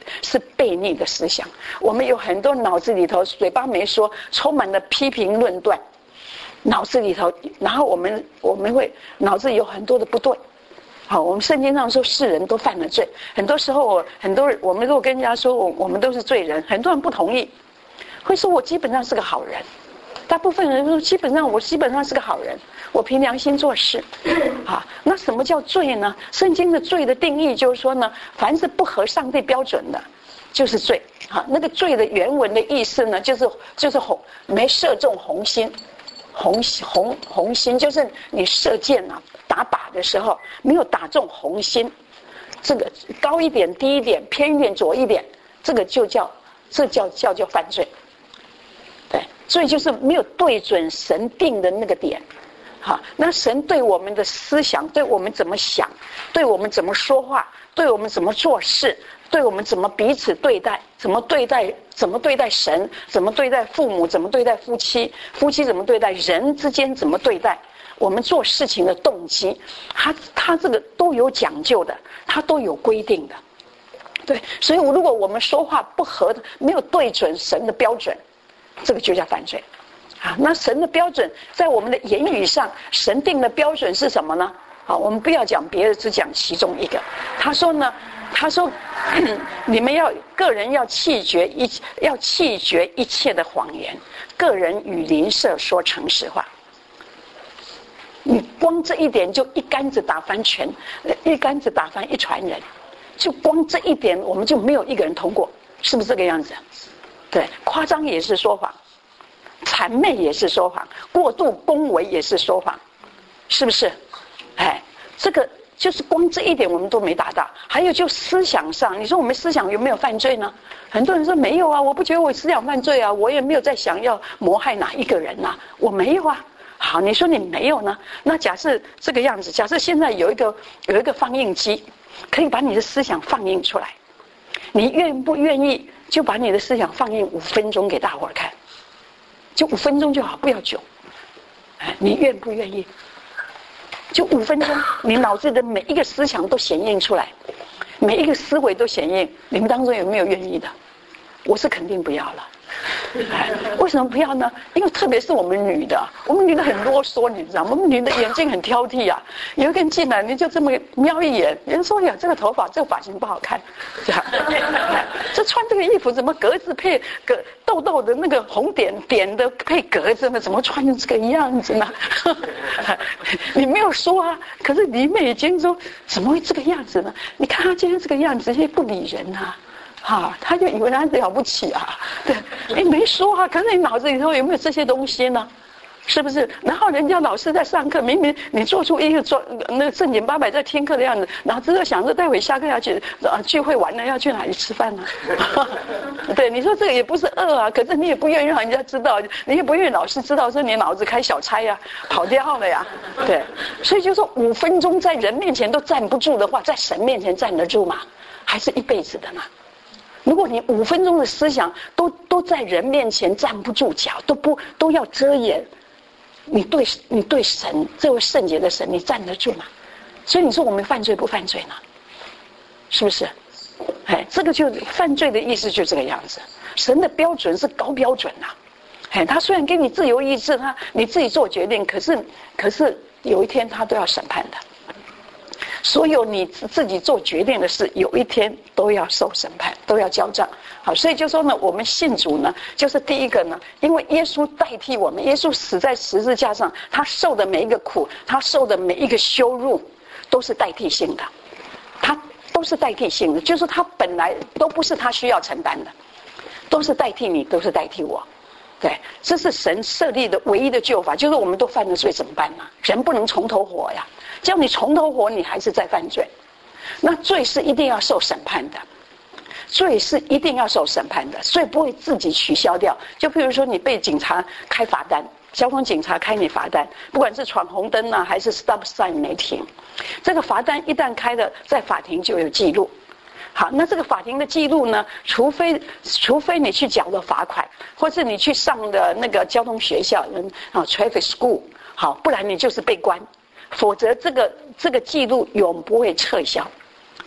是悖逆的思想。我们有很多脑子里头嘴巴没说，充满了批评论断，脑子里头，然后我们我们会脑子有很多的不对。好，我们圣经上说世人都犯了罪，很多时候我很多人我们如果跟人家说我我们都是罪人，很多人不同意，会说我基本上是个好人。大部分人说基本上我基本上是个好人，我凭良心做事。啊，那什么叫罪呢？圣经的罪的定义就是说呢，凡是不合上帝标准的，就是罪。啊，那个罪的原文的意思呢，就是就是红没射中红心，红红红心就是你射箭啊打靶的时候没有打中红心，这个高一点低一点偏一点左一点，这个就叫这叫叫叫犯罪。对，罪就是没有对准神定的那个点。好，那神对我们的思想，对我们怎么想，对我们怎么说话，对我们怎么做事，对我们怎么彼此对待，怎么对待，怎么对待神，怎么对待父母，怎么对待夫妻，夫妻怎么对待人之间，怎么对待我们做事情的动机，他他这个都有讲究的，他都有规定的。对，所以如果我们说话不合，没有对准神的标准，这个就叫犯罪。啊，那神的标准在我们的言语上，神定的标准是什么呢？好，我们不要讲别的，只讲其中一个。他说呢，他说你们要个人要弃绝一要弃绝一切的谎言，个人与邻舍说诚实话。你光这一点就一竿子打翻全，一竿子打翻一船人，就光这一点我们就没有一个人通过，是不是这个样子？对，夸张也是说谎。谄媚也是说谎，过度恭维也是说谎，是不是？哎，这个就是光这一点我们都没达到。还有就思想上，你说我们思想有没有犯罪呢？很多人说没有啊，我不觉得我思想犯罪啊，我也没有在想要谋害哪一个人啊，我没有啊。好，你说你没有呢？那假设这个样子，假设现在有一个有一个放映机，可以把你的思想放映出来，你愿不愿意就把你的思想放映五分钟给大伙儿看？就五分钟就好，不要久。哎，你愿不愿意？就五分钟，你脑子的每一个思想都显映出来，每一个思维都显映。你们当中有没有愿意的？我是肯定不要了。哎，为什么不要呢？因为特别是我们女的，我们女的很啰嗦，你知道吗？我们女的眼睛很挑剔啊。有一个人进来，你就这么瞄一眼，人说呀，这个头发，这个发型不好看，这样。这穿这个衣服怎么格子配格痘痘的那个红点点的配格子呢？怎么穿成这个样子呢？你没有说啊，可是里面已经说怎么会这个样子呢？你看他今天这个样子，也不理人啊。啊，他就以为他了不起啊，对，你没说啊，可是你脑子里头有没有这些东西呢？是不是？然后人家老师在上课，明明你做出一个做那个正经八百在听课的样子，然后只有想着待会下课要去啊聚会完了要去哪里吃饭呢？对，你说这个也不是恶啊，可是你也不愿意让人家知道，你也不愿意老师知道说你脑子开小差呀，跑掉了呀，对，所以就说五分钟在人面前都站不住的话，在神面前站得住吗？还是一辈子的嘛？如果你五分钟的思想都都在人面前站不住脚，都不都要遮掩，你对你对神这位圣洁的神，你站得住吗？所以你说我们犯罪不犯罪呢？是不是？哎，这个就犯罪的意思就这个样子。神的标准是高标准呐、啊，哎，他虽然给你自由意志，他你自己做决定，可是可是有一天他都要审判的。所有你自己做决定的事，有一天都要受审判，都要交账。好，所以就说呢，我们信主呢，就是第一个呢，因为耶稣代替我们，耶稣死在十字架上，他受的每一个苦，他受的每一个羞辱，都是代替性的，他都是代替性的，就是他本来都不是他需要承担的，都是代替你，都是代替我。对，这是神设立的唯一的救法，就是我们都犯了罪怎么办呢？人不能从头活呀，叫你从头活，你还是在犯罪。那罪是一定要受审判的，罪是一定要受审判的，罪不会自己取消掉。就譬如说你被警察开罚单，交通警察开你罚单，不管是闯红灯啊还是 stop sign 没停，这个罚单一旦开了，在法庭就有记录。好，那这个法庭的记录呢，除非除非你去缴了罚款，或是你去上的那个交通学校，嗯啊 traffic school， 好，不然你就是被关，否则这个这个记录永不会撤销。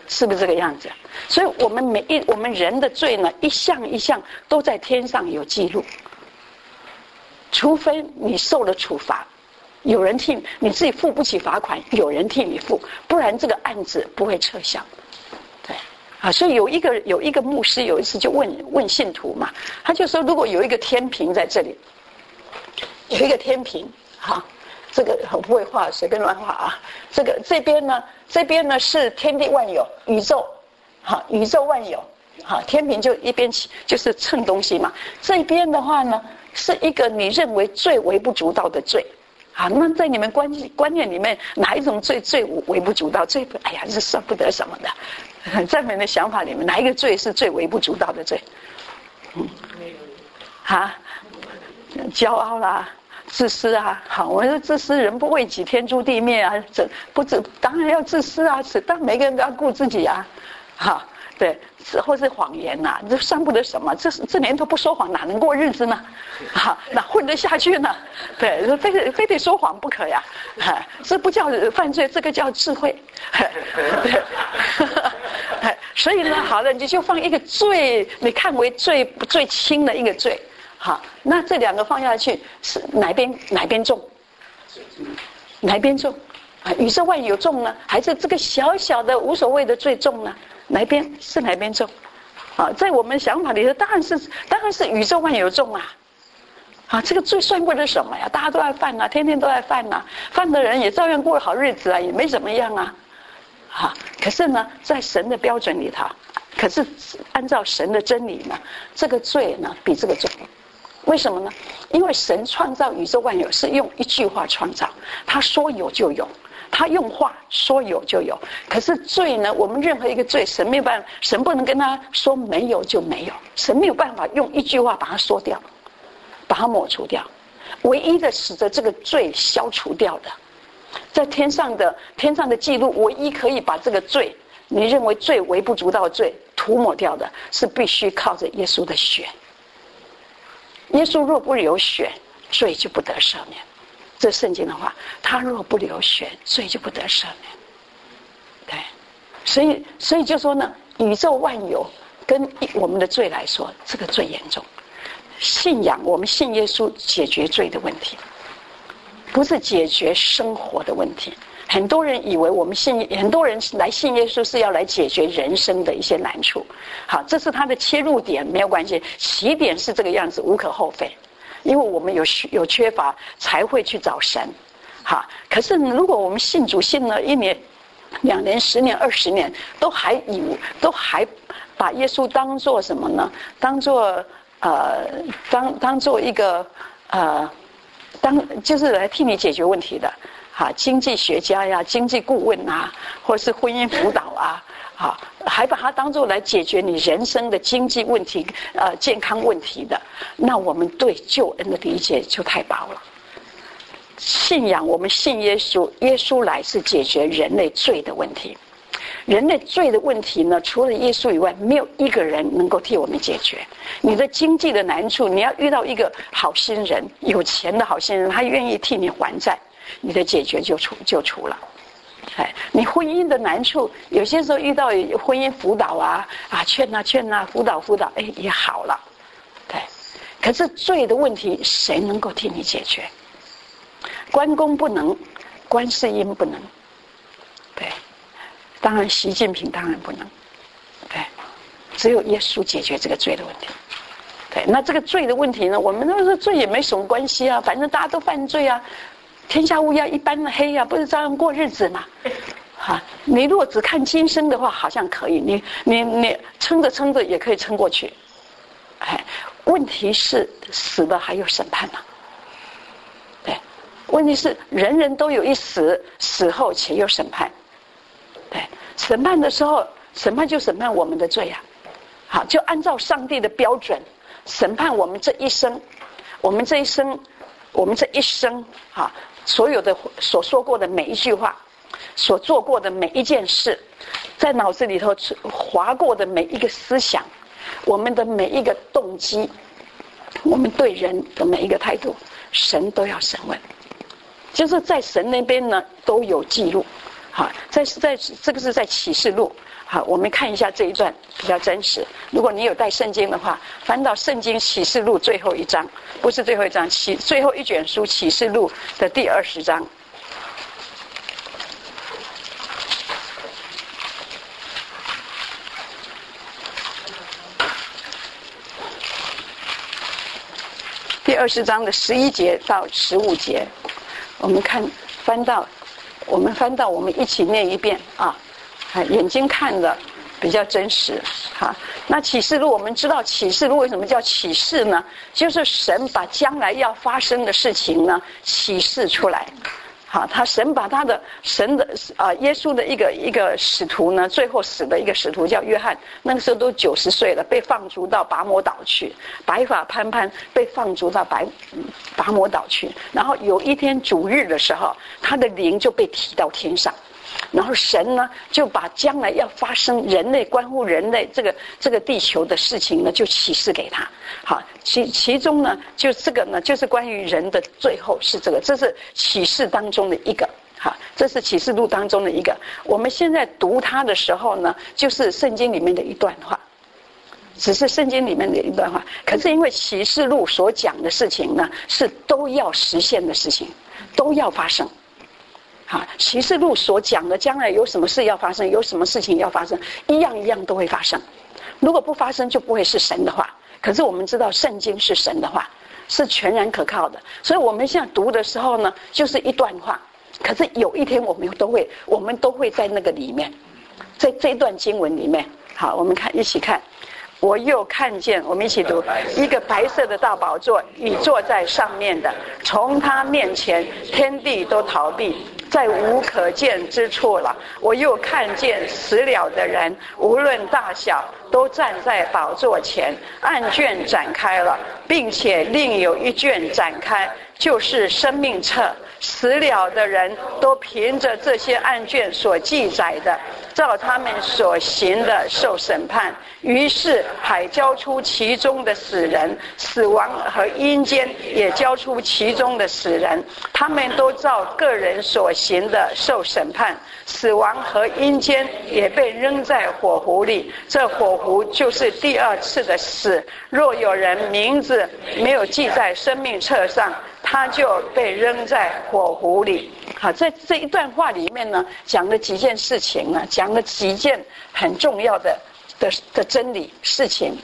是不是这个样子？所以我们每一我们人的罪呢，一项一项都在天上有记录，除非你受了处罚，有人替你自己付不起罚款，有人替你付，不然这个案子不会撤销。对啊，所以有一个有一个牧师有一次就问问信徒嘛，他就说，如果有一个天平在这里，有一个天平，哈，这个很不会画，随便乱画啊。这个这边呢，这边呢是天地万有，宇宙，哈，宇宙万有，哈，天平就一边就是称东西嘛。这边的话呢，是一个你认为最微不足道的罪。好，那在你们观观念里面，哪一种罪最微不足道？最哎呀，是算不得什么的。在你们的想法里面，哪一个罪是最微不足道的罪？嗯，啊，骄傲啦，自私啊。好，我说自私，人不为己，天诛地灭啊。这不自当然要自私啊，当每个人都要顾自己啊。好，对，或是谎言呐、啊，这算不得什么。这这年头不说谎，哪能过日子呢？啊，哪混得下去呢？对，非得非得说谎不可呀。啊，这不叫犯罪，这个叫智慧。对，所以呢，好了，你就放一个最你看为最最轻的一个罪。好，那这两个放下去是哪边哪边重？哪边重？啊，宇宙万有重呢，还是这个小小的无所谓的罪重呢？哪边是哪边重？啊，在我们想法里头，当然是当然是宇宙万有重啊！啊，这个罪算不得什么呀，大家都在犯啊，天天都在犯啊，犯的人也照样过好日子啊，也没怎么样啊。啊，可是呢，在神的标准里头，可是按照神的真理呢，这个罪呢比这个重。为什么呢？因为神创造宇宙万有是用一句话创造，他说有就有。他用话说有就有，可是罪呢？我们任何一个罪，神没有办法，神不能跟他说没有就没有，神没有办法用一句话把它说掉，把它抹除掉。唯一的使得这个罪消除掉的，在天上的天上的记录，唯一可以把这个罪，你认为最微不足道的罪涂抹掉的，是必须靠着耶稣的血。耶稣若不流血，罪就不得赦免。这圣经的话，他若不流血，罪就不得赦免。对，所以所以就说呢，宇宙万有跟我们的罪来说，这个最严重。信仰，我们信耶稣解决罪的问题，不是解决生活的问题。很多人以为我们信，很多人来信耶稣是要来解决人生的一些难处。好，这是他的切入点，没有关系，起点是这个样子，无可厚非。因为我们有有缺乏，才会去找神，哈。可是如果我们信主信了一年、两年、十年、二十年，都还以都还把耶稣当作什么呢？当作呃，当当做一个呃，当就是来替你解决问题的，哈，经济学家呀、经济顾问啊，或是婚姻辅导啊。好，还把它当作来解决你人生的经济问题、呃健康问题的，那我们对救恩的理解就太薄了。信仰，我们信耶稣，耶稣来是解决人类罪的问题。人类罪的问题呢，除了耶稣以外，没有一个人能够替我们解决。你的经济的难处，你要遇到一个好心人、有钱的好心人，他愿意替你还债，你的解决就出就出了。哎，你婚姻的难处，有些时候遇到婚姻辅导啊啊，劝啊劝啊，辅导辅导，哎，也好了。对，可是罪的问题，谁能够替你解决？关公不能，观世音不能。对，当然习近平当然不能。对，只有耶稣解决这个罪的问题。对，那这个罪的问题呢？我们都说罪也没什么关系啊，反正大家都犯罪啊。天下乌鸦一般的黑呀、啊，不是照样过日子吗？哈，你如果只看今生的话，好像可以，你你你撑着撑着也可以撑过去。哎，问题是死了还有审判吗？对，问题是人人都有一死，死后且有审判。对，审判的时候，审判就审判我们的罪啊。好，就按照上帝的标准审判我们这一生，我们这一生，我们这一生啊。所有的所说过的每一句话，所做过的每一件事，在脑子里头划过的每一个思想，我们的每一个动机，我们对人的每一个态度，神都要审问。就是在神那边呢都有记录好，在在这个是在启示录。好，我们看一下这一段比较真实。如果你有带圣经的话，翻到圣经启示录最后一章，不是最后一章，启最后一卷书启示录的第二十章。第二十章的十一节到十五节，我们看翻到，我们翻到，我们一起念一遍啊。眼睛看的比较真实。好，那启示录我们知道，启示录为什么叫启示呢？就是神把将来要发生的事情呢启示出来。好，他神把他的神的啊、呃，耶稣的一个一个使徒呢，最后死的一个使徒叫约翰，那个时候都九十岁了，被放逐到拔摩岛去，白发斑斑，被放逐到白拔摩岛去。然后有一天主日的时候，他的灵就被提到天上。然后神呢，就把将来要发生人类关乎人类这个这个地球的事情呢，就启示给他。好，其其中呢，就这个呢，就是关于人的最后是这个，这是启示当中的一个。好，这是启示录当中的一个。我们现在读它的时候呢，就是圣经里面的一段话，只是圣经里面的一段话。可是因为启示录所讲的事情呢，是都要实现的事情，都要发生。好，启示录所讲的将来有什么事要发生，有什么事情要发生，一样一样都会发生。如果不发生，就不会是神的话。可是我们知道圣经是神的话，是全然可靠的，所以我们现在读的时候呢，就是一段话。可是有一天我们都会，我们都会在那个里面，在这段经文里面。好，我们看，一起看。我又看见，我们一起读，一个白色的大宝座，已坐在上面的，从他面前天地都逃避，在无可见之处了。我又看见死了的人，无论大小，都站在宝座前，案卷展开了，并且另有一卷展开，就是生命册。死了的人都凭着这些案卷所记载的，照他们所行的受审判。于是海交出其中的死人，死亡和阴间也交出其中的死人，他们都照个人所行的受审判。死亡和阴间也被扔在火湖里，这火湖就是第二次的死。若有人名字没有记在生命册上，他就被扔在火湖里。好，在这一段话里面呢，讲了几件事情呢，讲了几件很重要的的的真理事情。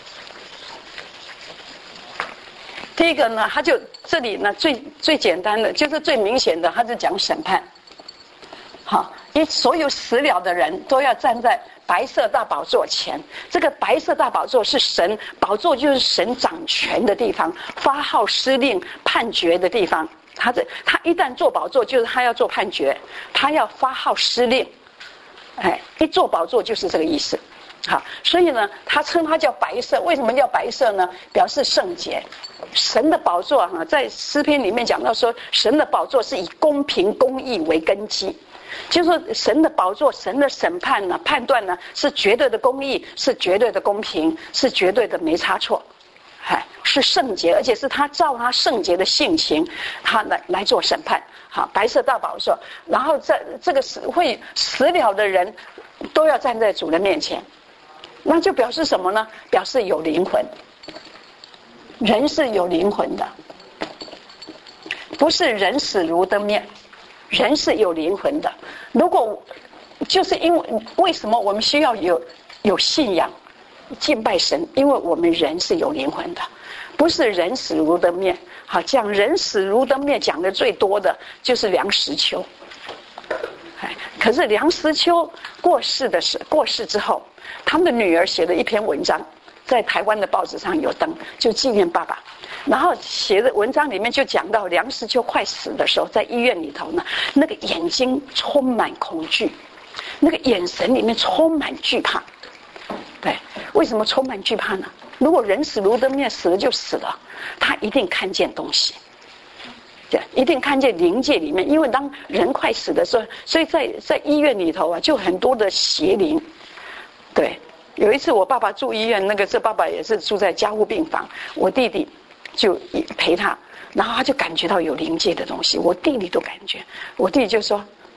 第一个呢，他就这里呢最最简单的，就是最明显的，他是讲审判。好，因为所有死了的人都要站在白色大宝座前。这个白色大宝座是神，宝座就是神掌权的地方，发号施令判决的地方。他这他一旦坐宝座，就是他要做判决，他要发号施令。哎，一坐宝座就是这个意思。好，所以呢，他称它叫白色。为什么叫白色呢？表示圣洁。神的宝座哈，在诗篇里面讲到说，神的宝座是以公平公义为根基。就是说神的宝座，神的审判呢，判断呢是绝对的公义，是绝对的公平，是绝对的没差错，哎，是圣洁，而且是他照他圣洁的性情，他来来做审判。好，白色大宝座，然后在这个死会死了的人都要站在主的面前，那就表示什么呢？表示有灵魂，人是有灵魂的，不是人死如灯灭。人是有灵魂的。如果就是因为为什么我们需要有有信仰敬拜神？因为我们人是有灵魂的，不是人死如灯灭。好，讲人死如灯灭讲的最多的就是梁实秋。哎，可是梁实秋过世的时过世之后，他们的女儿写了一篇文章，在台湾的报纸上有登，就纪念爸爸。然后写的文章里面就讲到梁实秋快死的时候，在医院里头呢，那个眼睛充满恐惧，那个眼神里面充满惧怕。对，为什么充满惧怕呢？如果人死如灯灭，死了就死了，他一定看见东西，对，一定看见灵界里面。因为当人快死的时候，所以在在医院里头啊，就很多的邪灵。对，有一次我爸爸住医院，那个这爸爸也是住在加护病房，我弟弟就陪他，然后他就感觉到有灵界的东西，我弟弟都感觉，我弟弟就说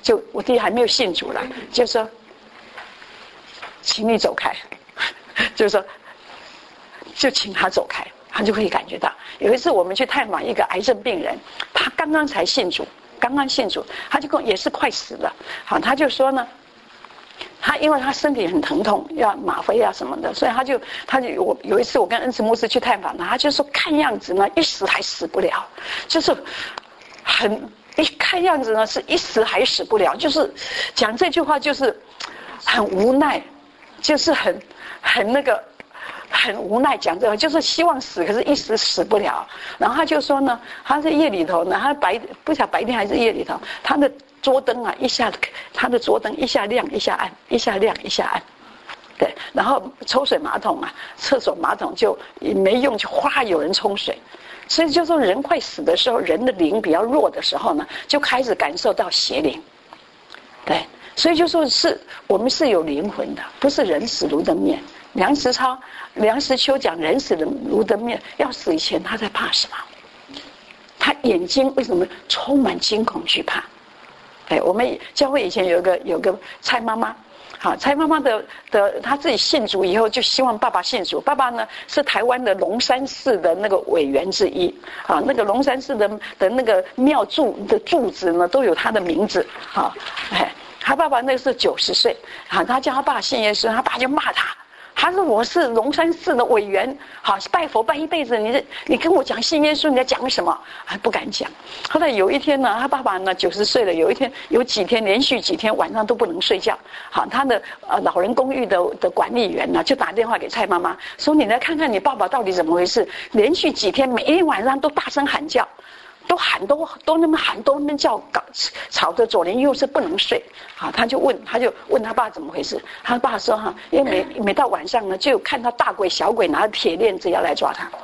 就我弟还没有信主了，就说，请你走开，就是说，就请他走开，他就可以感觉到。有一次我们去探访一个癌症病人，他刚刚才信主，刚刚信主，他就跟我也是快死了，好，他就说呢。他因为他身体很疼痛，要吗啡啊什么的，所以他就他就我有一次我跟恩慈牧师去探访他，他就说看样子呢一时还死不了，就是很一看样子呢是一时还死不了，就是讲这句话就是很无奈，就是很很那个很无奈讲这个，就是希望死，可是一时死不了。然后他就说呢，他在夜里头呢，他白不晓得白天还是夜里头，他的桌灯啊一下他的桌灯一下亮一下暗，一下亮一下暗，对，然后抽水马桶啊，厕所马桶就没用，就哗有人冲水。所以就说人快死的时候，人的灵比较弱的时候呢，就开始感受到邪灵，对，所以就说是我们是有灵魂的，不是人死如灯灭。梁实超、梁实秋讲人死如灯灭，要死以前他在怕什么？他眼睛为什么充满惊恐惧怕？对，我们教会以前有个有个蔡妈妈，好，蔡妈妈的的她自己信主以后，就希望爸爸信主。爸爸呢是台湾的龙山寺的那个委员之一，啊，那个龙山寺的的那个庙祝的柱子呢都有他的名字，啊，哎，他爸爸那是九十岁，啊，他叫他爸信耶稣，他爸就骂他。他说我是龙山寺的委员，好拜佛拜一辈子，你这你跟我讲信耶稣，你在讲什么？还不敢讲。后来有一天呢，他爸爸呢九十岁了，有一天有几天连续几天晚上都不能睡觉。好，他的呃老人公寓的的管理员呢就打电话给蔡妈妈，说你来看看你爸爸到底怎么回事，连续几天每一天晚上都大声喊叫。都喊都都那么喊都那么叫，搞吵得左邻右舍不能睡。好，他就问他就问他爸怎么回事。他爸说哈，因为每每到晚上呢，就有看到大鬼小鬼拿着铁链子要来抓他，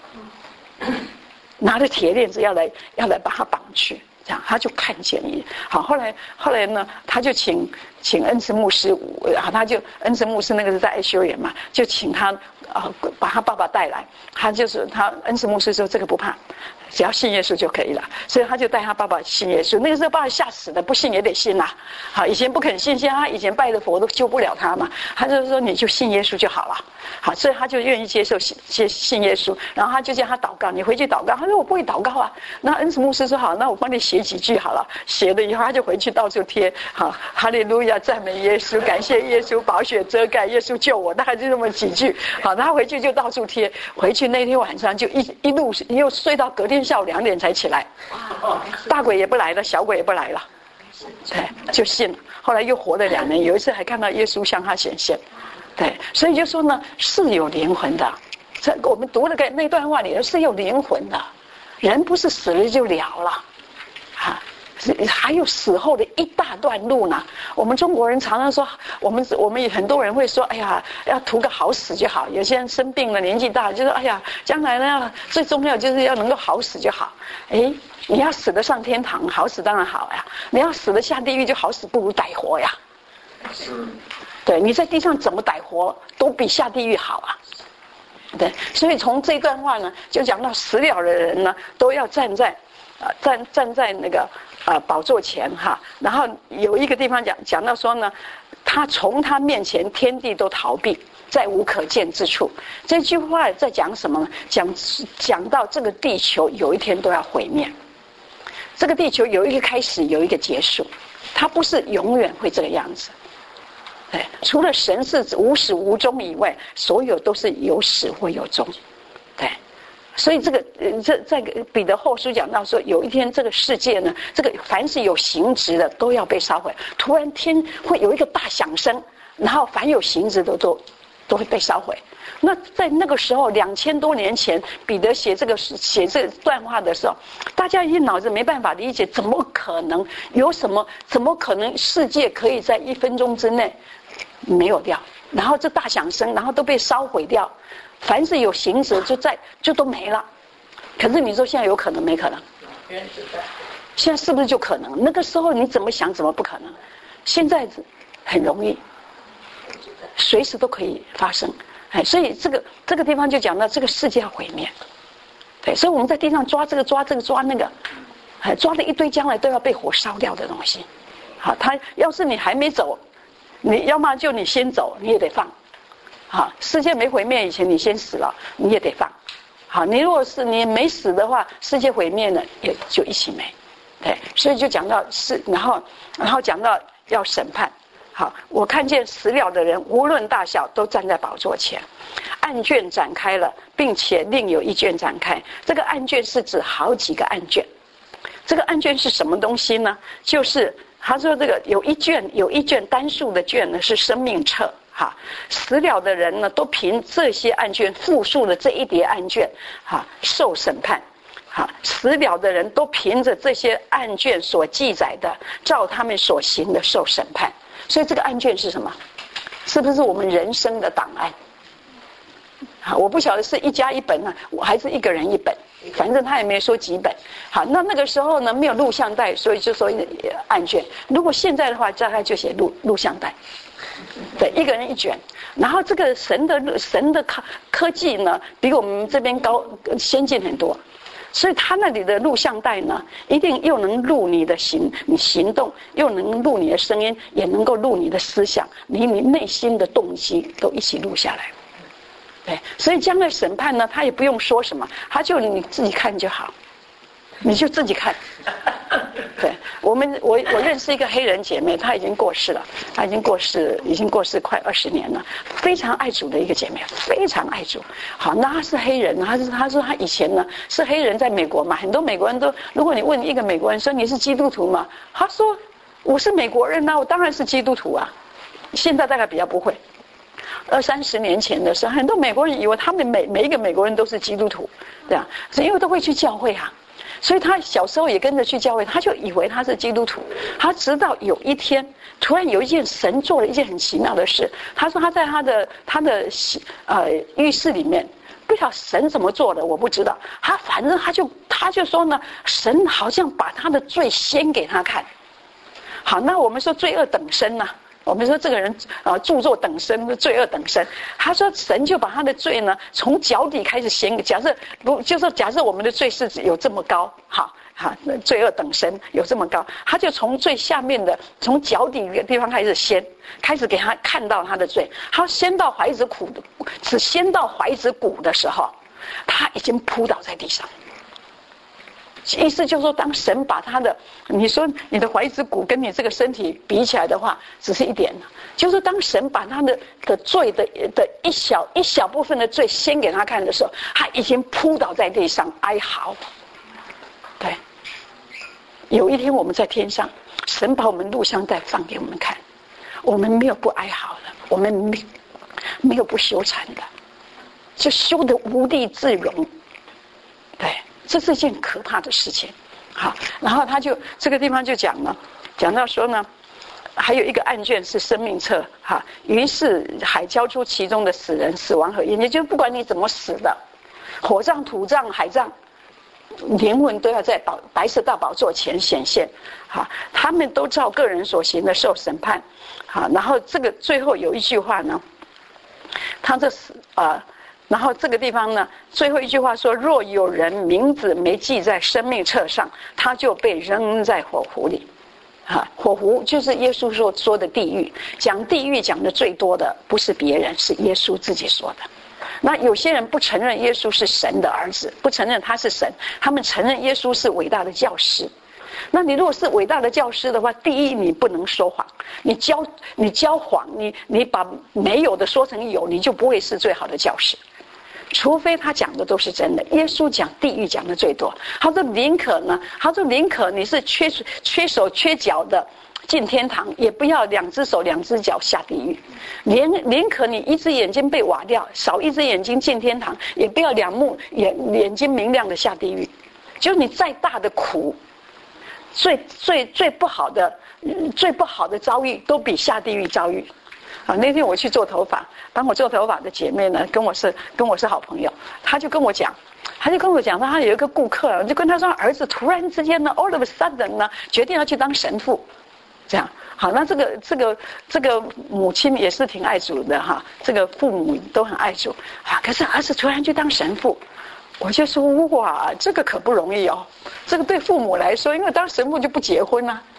拿着铁链子要来要来把他绑去。这样他就看见你。好，后来后来呢，他就请请恩慈牧师，啊，他就恩慈牧师那个是在爱修园嘛，就请他啊把他爸爸带来。他就是他恩慈牧师说这个不怕。只要信耶稣就可以了，所以他就带他爸爸信耶稣。那个时候爸爸吓死的，不信也得信啦。好，以前不肯信，现在他以前拜的佛都救不了他嘛，他就说你就信耶稣就好了。好，所以他就愿意接受信信信耶稣，然后他就叫他祷告，你回去祷告。他说我不会祷告啊。那恩慈牧师说好，那我帮你写几句好了。写了以后他就回去到处贴，好，哈利路亚，赞美耶稣，感谢耶稣，宝血遮盖，耶稣救我，大概就这么几句。好，他回去就到处贴，回去那天晚上就一一路又睡到隔天下午两点才起来，大鬼也不来了，小鬼也不来了，对，就信了。后来又活了两年，有一次还看到耶稣向他显现，对，所以就说呢是有灵魂的。这我们读了个那段话里头是有灵魂的，人不是死了就了了，啊。还有死后的一大段路呢。我们中国人常常说，我们我们很多人会说，哎呀，要图个好死就好。有些人生病了，年纪大，就说，哎呀，将来呢，最重要就是要能够好死就好。哎，你要死得上天堂，好死当然好呀；你要死得下地狱，就好死不如歹活呀。是。对，你在地上怎么歹活，都比下地狱好啊。对，所以从这段话呢，就讲到死了的人呢，都要站在。啊，站站在那个啊、呃、宝座前哈，然后有一个地方讲讲到说呢，他从他面前天地都逃避，再无可见之处。这句话在讲什么呢？讲讲到这个地球有一天都要毁灭，这个地球有一个开始，有一个结束，它不是永远会这个样子。对，除了神是无始无终以外，所有都是有始或有终。对。所以这个这在彼得后书讲到说，有一天这个世界呢，这个凡是有形质的都要被烧毁。突然天会有一个大响声，然后凡有形质的都都会被烧毁。那在那个时候，两千多年前，彼得写这个写这段话的时候，大家一脑子没办法理解，怎么可能有什么？怎么可能世界可以在一分钟之内没有掉？然后这大响声，然后都被烧毁掉。凡是有形质就在就都没了，可是你说现在有可能没可能？现在是不是就可能？那个时候你怎么想怎么不可能？现在很容易，随时都可以发生。哎，所以这个这个地方就讲到这个世界要毁灭。对，所以我们在地上抓这个抓这个抓那个，哎，抓了一堆将来都要被火烧掉的东西。 好，他要是你还没走，你要么就你先走，你也得放。好，世界没毁灭以前，你先死了，你也得放。好，你如果是你没死的话，世界毁灭了也就一起没。对，所以就讲到是，然后然后讲到要审判。好，我看见死了的人无论大小都站在宝座前，案卷展开了，并且另有一卷展开。这个案卷是指好几个案卷。这个案卷是什么东西呢？就是他说这个有一卷有一卷单数的卷呢是生命册。哈，死了的人呢都凭这些案卷复述的这一叠案卷，哈，受审判。好，死了的人都凭着这些案卷所记载的，照他们所行的受审判。所以这个案卷是什么？是不是我们人生的档案？好，我不晓得是一家一本呢，我还是一个人一本，反正他也没说几本。好，那那个时候呢没有录像带，所以就说案卷。如果现在的话，大概就写录录像带。对，一个人一卷。然后这个神的神的科科技呢，比我们这边高先进很多。所以他那里的录像带呢，一定又能录你的行，你行动，又能录你的声音，也能够录你的思想，你你内心的动机都一起录下来。对，所以将来审判呢，他也不用说什么，他就你自己看就好，你就自己看。对，我们我我认识一个黑人姐妹，她已经过世了，她已经过世，已经过世快二十年了，非常爱主的一个姐妹，非常爱主。好，那她是黑人，她是她说她以前呢是黑人，在美国嘛，很多美国人都，如果你问一个美国人说你是基督徒吗？他说我是美国人啊，我当然是基督徒啊。现在大概比较不会。二三十年前的时候，很多美国人以为他们每每一个美国人都是基督徒，对啊，因为都会去教会啊。所以他小时候也跟着去教会，他就以为他是基督徒。他直到有一天，突然有一件神做了一件很奇妙的事。他说他在他的他的呃浴室里面，不晓得神怎么做的，我不知道。他反正他就他就说呢，神好像把他的罪先给他看。好，那我们说罪恶等身呐、啊。我们说这个人啊、呃，著作等身，罪恶等身。他说神就把他的罪呢，从脚底开始先。假设不，就是假设我们的罪是有这么高，好，好，罪恶等身有这么高，他就从最下面的，从脚底的地方开始先，开始给他看到他的罪。他先到怀子骨的，只先到怀子骨的时候，他已经扑倒在地上。意思就是说，当神把他的，你说你的怀子骨跟你这个身体比起来的话，只是一点。就是当神把他的的罪的的一小一小部分的罪先给他看的时候，他已经扑倒在地上哀嚎。对，有一天我们在天上，神把我们录像带放给我们看，我们没有不哀嚎的，我们没没有不羞惭的，就羞得无地自容。对。这是一件可怕的事情，好，然后他就这个地方就讲了，讲到说呢，还有一个案卷是生命册，哈，于是海交出其中的死人、死亡和烟，也就不管你怎么死的，火葬、土葬、海葬，灵魂都要在宝白色大宝座前显现，哈，他们都照个人所行的受审判，好，然后这个最后有一句话呢，他这是啊。呃然后这个地方呢，最后一句话说：若有人名字没记在生命册上，他就被扔在火湖里。啊，火湖就是耶稣说说的地狱。讲地狱讲的最多的不是别人，是耶稣自己说的。那有些人不承认耶稣是神的儿子，不承认他是神，他们承认耶稣是伟大的教师。那你如果是伟大的教师的话，第一你不能说谎，你教你教谎，你你把没有的说成有，你就不会是最好的教师。除非他讲的都是真的。耶稣讲地狱讲的最多，他说宁可呢，他说宁可你是缺缺手缺脚的进天堂，也不要两只手两只脚下地狱。连宁可你一只眼睛被挖掉，少一只眼睛进天堂，也不要两目眼眼睛明亮的下地狱。就是你再大的苦，最最最不好的最不好的遭遇，都比下地狱遭遇。啊，那天我去做头发，帮我做头发的姐妹呢，跟我是跟我是好朋友，她就跟我讲，她就跟我讲，她有一个顾客，就跟她说，儿子突然之间呢 ，all of a sudden 呢，决定要去当神父，这样。好，那这个这个这个母亲也是挺爱主的哈，这个父母都很爱主啊，可是儿子突然去当神父。我就说哇，这个可不容易哦。这个对父母来说，因为当神父就不结婚啊，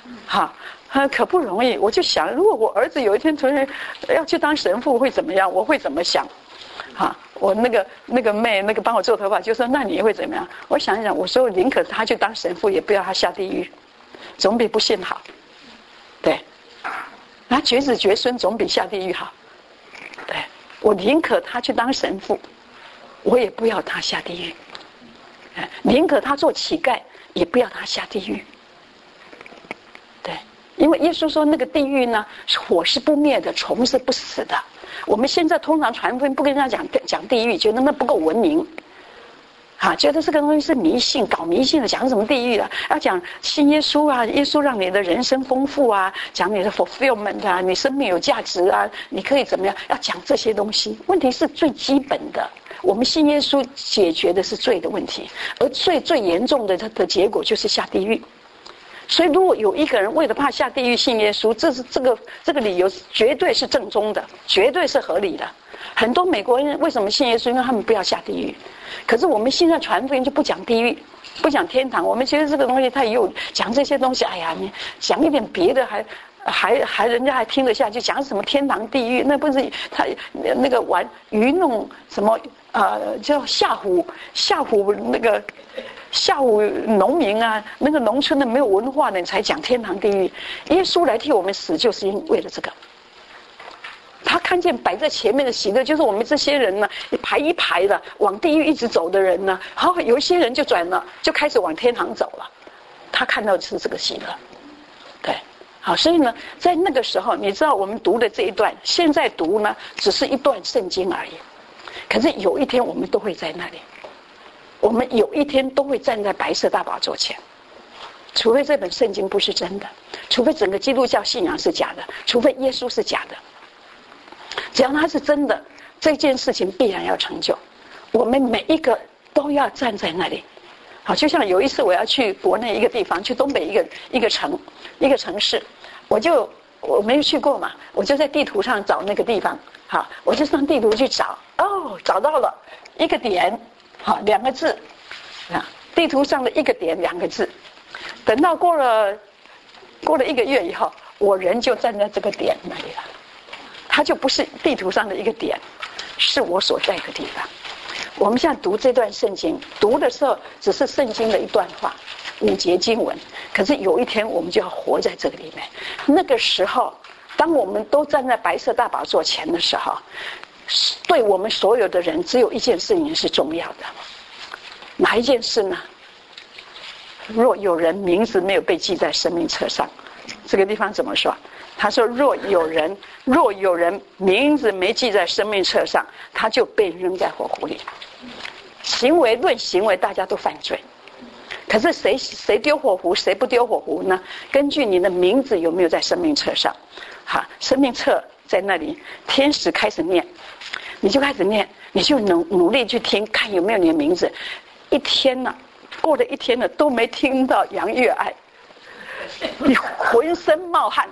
哈，啊，可不容易。我就想，如果我儿子有一天突然要去当神父，会怎么样？我会怎么想？哈，我那个那个妹，那个帮我做头发，就说：“那你会怎么样？”我想一想，我说：“宁可他去当神父，也不要他下地狱，总比不信好。”对，他绝子绝孙总比下地狱好。对，我宁可他去当神父，我也不要他下地狱。宁可他做乞丐，也不要他下地狱。对，因为耶稣说那个地狱呢，火是不灭的，虫是不死的。我们现在通常传福音不跟人家讲讲地狱，觉得那不够文明，啊，觉得这个东西是迷信，搞迷信的，讲什么地狱啊？要讲信耶稣啊，耶稣让你的人生丰富啊，讲你的 fulfillment 啊，你生命有价值啊，你可以怎么样？要讲这些东西。问题是最基本的，我们信耶稣解决的是罪的问题，而罪最严重的它的结果就是下地狱。所以，如果有一个人为了怕下地狱信耶稣，这是这个这个理由绝对是正宗的，绝对是合理的。很多美国人为什么信耶稣？因为他们不要下地狱。可是我们现在传福音就不讲地狱，不讲天堂。我们觉得这个东西太幼，讲这些东西，哎呀，你讲一点别的还还还人家还听得下去，讲什么天堂地狱，那不是他那个玩愚弄什么呃，叫吓唬吓唬那个。吓唬农民啊，那个农村的没有文化的，你才讲天堂地狱。耶稣来替我们死，就是因为了这个。他看见摆在前面的喜乐，就是我们这些人呢，一排一排的往地狱一直走的人呢，好，有一些人就转了，就开始往天堂走了。他看到的是这个喜乐，对，好，所以呢，在那个时候，你知道我们读的这一段，现在读呢，只是一段圣经而已。可是有一天，我们都会在那里。我们有一天都会站在白色大宝座前，除非这本圣经不是真的，除非整个基督教信仰是假的，除非耶稣是假的。只要他是真的，这件事情必然要成就。我们每一个都要站在那里。好，就像有一次我要去国内一个地方，去东北一个一个城一个城市，我就我没有去过嘛，我就在地图上找那个地方。好，我就上地图去找，哦，找到了一个点。好，两个字，啊，地图上的一个点，两个字。等到过了过了一个月以后，我人就站在这个点那里了，它就不是地图上的一个点，是我所在的地方。我们现在读这段圣经，读的时候只是圣经的一段话，五节经文。可是有一天，我们就要活在这个里面。那个时候，当我们都站在白色大宝座前的时候，对我们所有的人，只有一件事情是重要的，哪一件事呢？若有人名字没有被记在生命册上，这个地方怎么说？他说：若有人，若有人名字没记在生命册上，他就被扔在火湖里。行为论行为，大家都犯罪。可是谁谁丢火湖，谁不丢火湖呢？根据你的名字有没有在生命册上。好，生命册在那里，天使开始念。你就开始念，你就努努力去听，看有没有你的名字。一天呢、啊，过了一天了，都没听到杨月爱，你浑身冒汗，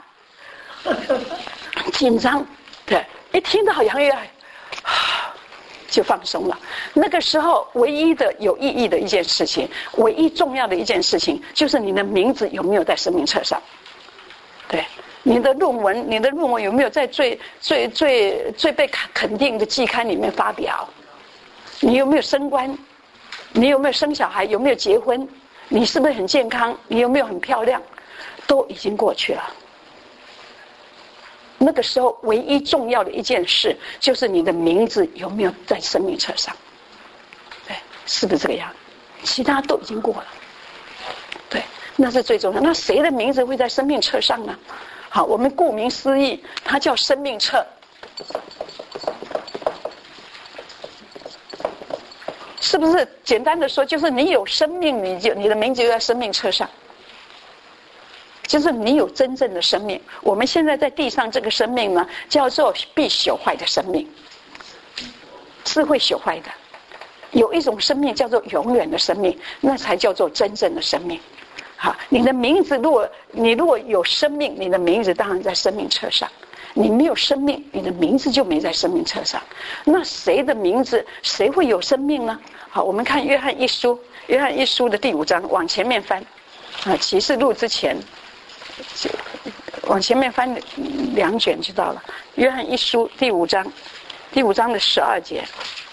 紧张。对，一听到杨月爱，就放松了。那个时候，唯一的有意义的一件事情，唯一重要的一件事情，就是你的名字有没有在生命册上。对。你的论文，你的论文有没有在最最最最被肯定的季刊里面发表？你有没有升官？你有没有生小孩？有没有结婚？你是不是很健康？你有没有很漂亮？都已经过去了。那个时候，唯一重要的一件事，就是你的名字有没有在生命册上？对，是不是这个样？其他都已经过了。对，那是最重要。那谁的名字会在生命册上呢？好，我们顾名思义，它叫生命册。是不是简单的说，就是你有生命，你就你的名字就在生命册上，就是你有真正的生命。我们现在在地上这个生命呢，叫做必朽坏的生命，是会朽坏的。有一种生命叫做永远的生命，那才叫做真正的生命。好，你的名字，如果你如果有生命，你的名字当然在生命册上；你没有生命，你的名字就没在生命册上。那谁的名字，谁会有生命呢？好，我们看约翰一书，约翰一书的第五章，往前面翻啊，启示录之前， 往前面翻两卷就到了。约翰一书第五章，第五章的十二节。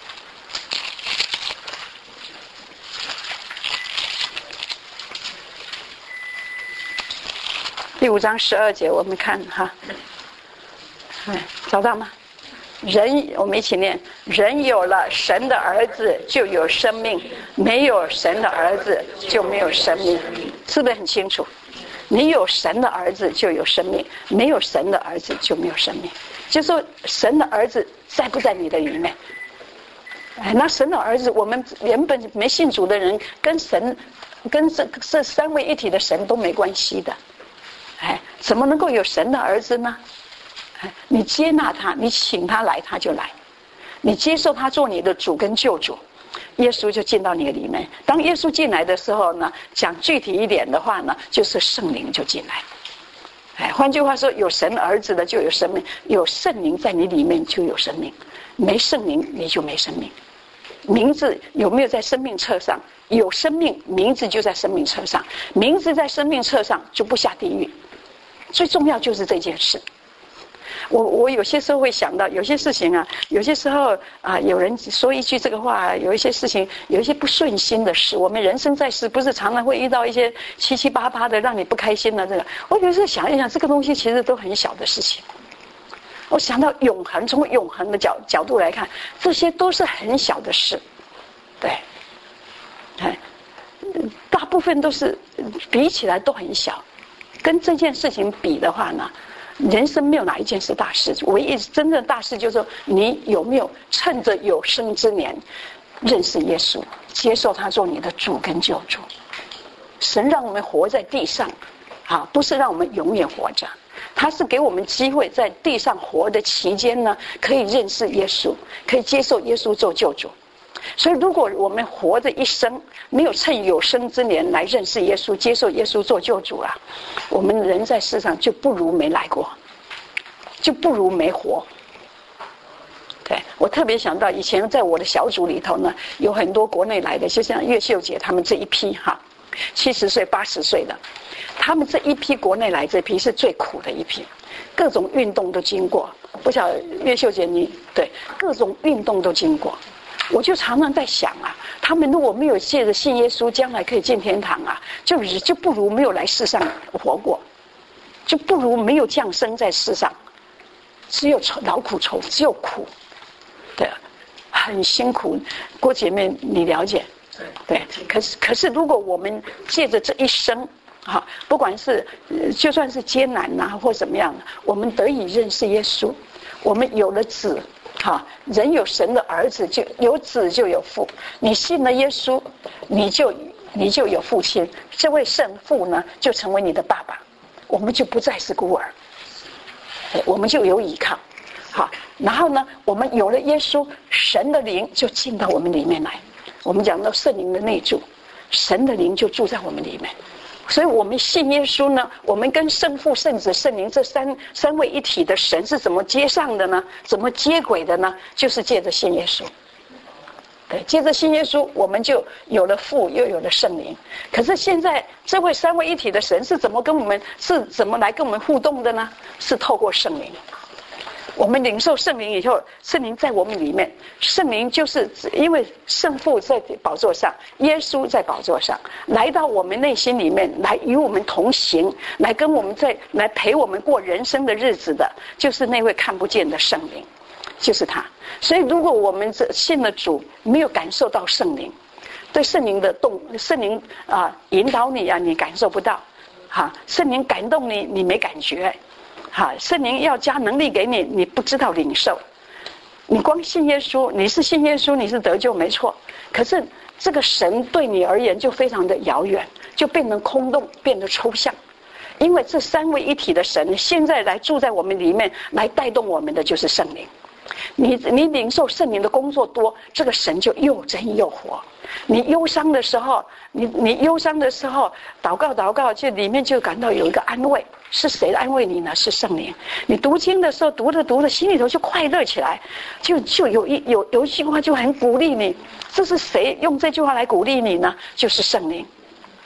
第五章十二节，我们看哈，哎，找到吗？人，我们一起念：人有了神的儿子，就有生命；没有神的儿子，就没有生命。是不是很清楚？你有神的儿子，就有生命；没有神的儿子，就没有生命。就说神的儿子在不在你的里面？哎，那神的儿子，我们原本没信主的人，跟神，跟这这三位一体的神都没关系的。哎，怎么能够有神的儿子呢？哎，你接纳他，你请他来，他就来；你接受他做你的主跟救主，耶稣就进到你的里面。当耶稣进来的时候呢，讲具体一点的话呢，就是圣灵就进来。哎，换句话说，有神儿子的就有生命，有圣灵在你里面就有生命，没圣灵你就没生命。名字有没有在生命册上？有生命，名字就在生命册上。名字在生命册上就不下地狱。最重要就是这件事。我我有些时候会想到，有些事情啊，有些时候啊，有人说一句这个话，有一些事情，有一些不顺心的事。我们人生在世，不是常常会遇到一些七七八八的让你不开心的这个。我有时候想一想，这个东西其实都很小的事情。我想到永恒，从永恒的角角度来看，这些都是很小的事。对，哎，大部分都是比起来都很小。跟这件事情比的话呢，人生没有哪一件是大事，唯一真正的大事就是说，你有没有趁着有生之年认识耶稣，接受他做你的主跟救主。神让我们活在地上啊，不是让我们永远活着，他是给我们机会在地上活的期间呢，可以认识耶稣，可以接受耶稣做救主。所以如果我们活着一生没有趁有生之年来认识耶稣，接受耶稣做救主啊，我们人在世上就不如没来过，就不如没活。对，我特别想到以前在我的小组里头呢，有很多国内来的，就像岳秀姐他们这一批哈，七十岁八十岁的，他们这一批国内来这批是最苦的一批，各种运动都经过。不晓得岳秀姐你对各种运动都经过。我就常常在想啊，他们如果没有借着信耶稣，将来可以进天堂啊，就就不如没有来世上活过，就不如没有降生在世上，只有劳苦愁，只有苦，对，很辛苦。郭姐妹，你了解？对，可是可是，如果我们借着这一生，哈，不管是就算是艰难呐、啊，或怎么样，我们得以认识耶稣，我们有了子。好，人有神的儿子，就有子就有父。你信了耶稣，你就你就有父亲。这位圣父呢，就成为你的爸爸，我们就不再是孤儿，我们就有依靠。好，然后呢，我们有了耶稣，神的灵就进到我们里面来。我们讲到圣灵的内住，神的灵就住在我们里面。所以我们信耶稣呢，我们跟圣父、圣子、圣灵这三三位一体的神是怎么接上的呢？怎么接轨的呢？就是借着信耶稣。对，借着信耶稣，我们就有了父，又有了圣灵。可是现在这位三位一体的神是怎么跟我们，是怎么来跟我们互动的呢？是透过圣灵。我们领受圣灵以后，圣灵在我们里面，圣灵就是因为圣父在宝座上，耶稣在宝座上，来到我们内心里面，来与我们同行，来跟我们在来陪我们过人生的日子的，就是那位看不见的圣灵，就是他。所以如果我们这信了主，没有感受到圣灵，对圣灵的动，圣灵啊、呃、引导你啊，你感受不到，哈，圣灵感动你，你没感觉。好，圣灵要加能力给你，你不知道领受。你光信耶稣，你是信耶稣，你是得救没错。可是这个神对你而言就非常的遥远，就变成空洞，变得抽象。因为这三位一体的神现在来住在我们里面，来带动我们的就是圣灵。你你领受圣灵的工作多，这个神就又真又活。你忧伤的时候，你你忧伤的时候，祷告祷告，就里面就感到有一个安慰。是谁安慰你呢？是圣灵。你读经的时候，读着读着，心里头就快乐起来，就就有一有有一句话就很鼓励你。这是谁用这句话来鼓励你呢？就是圣灵。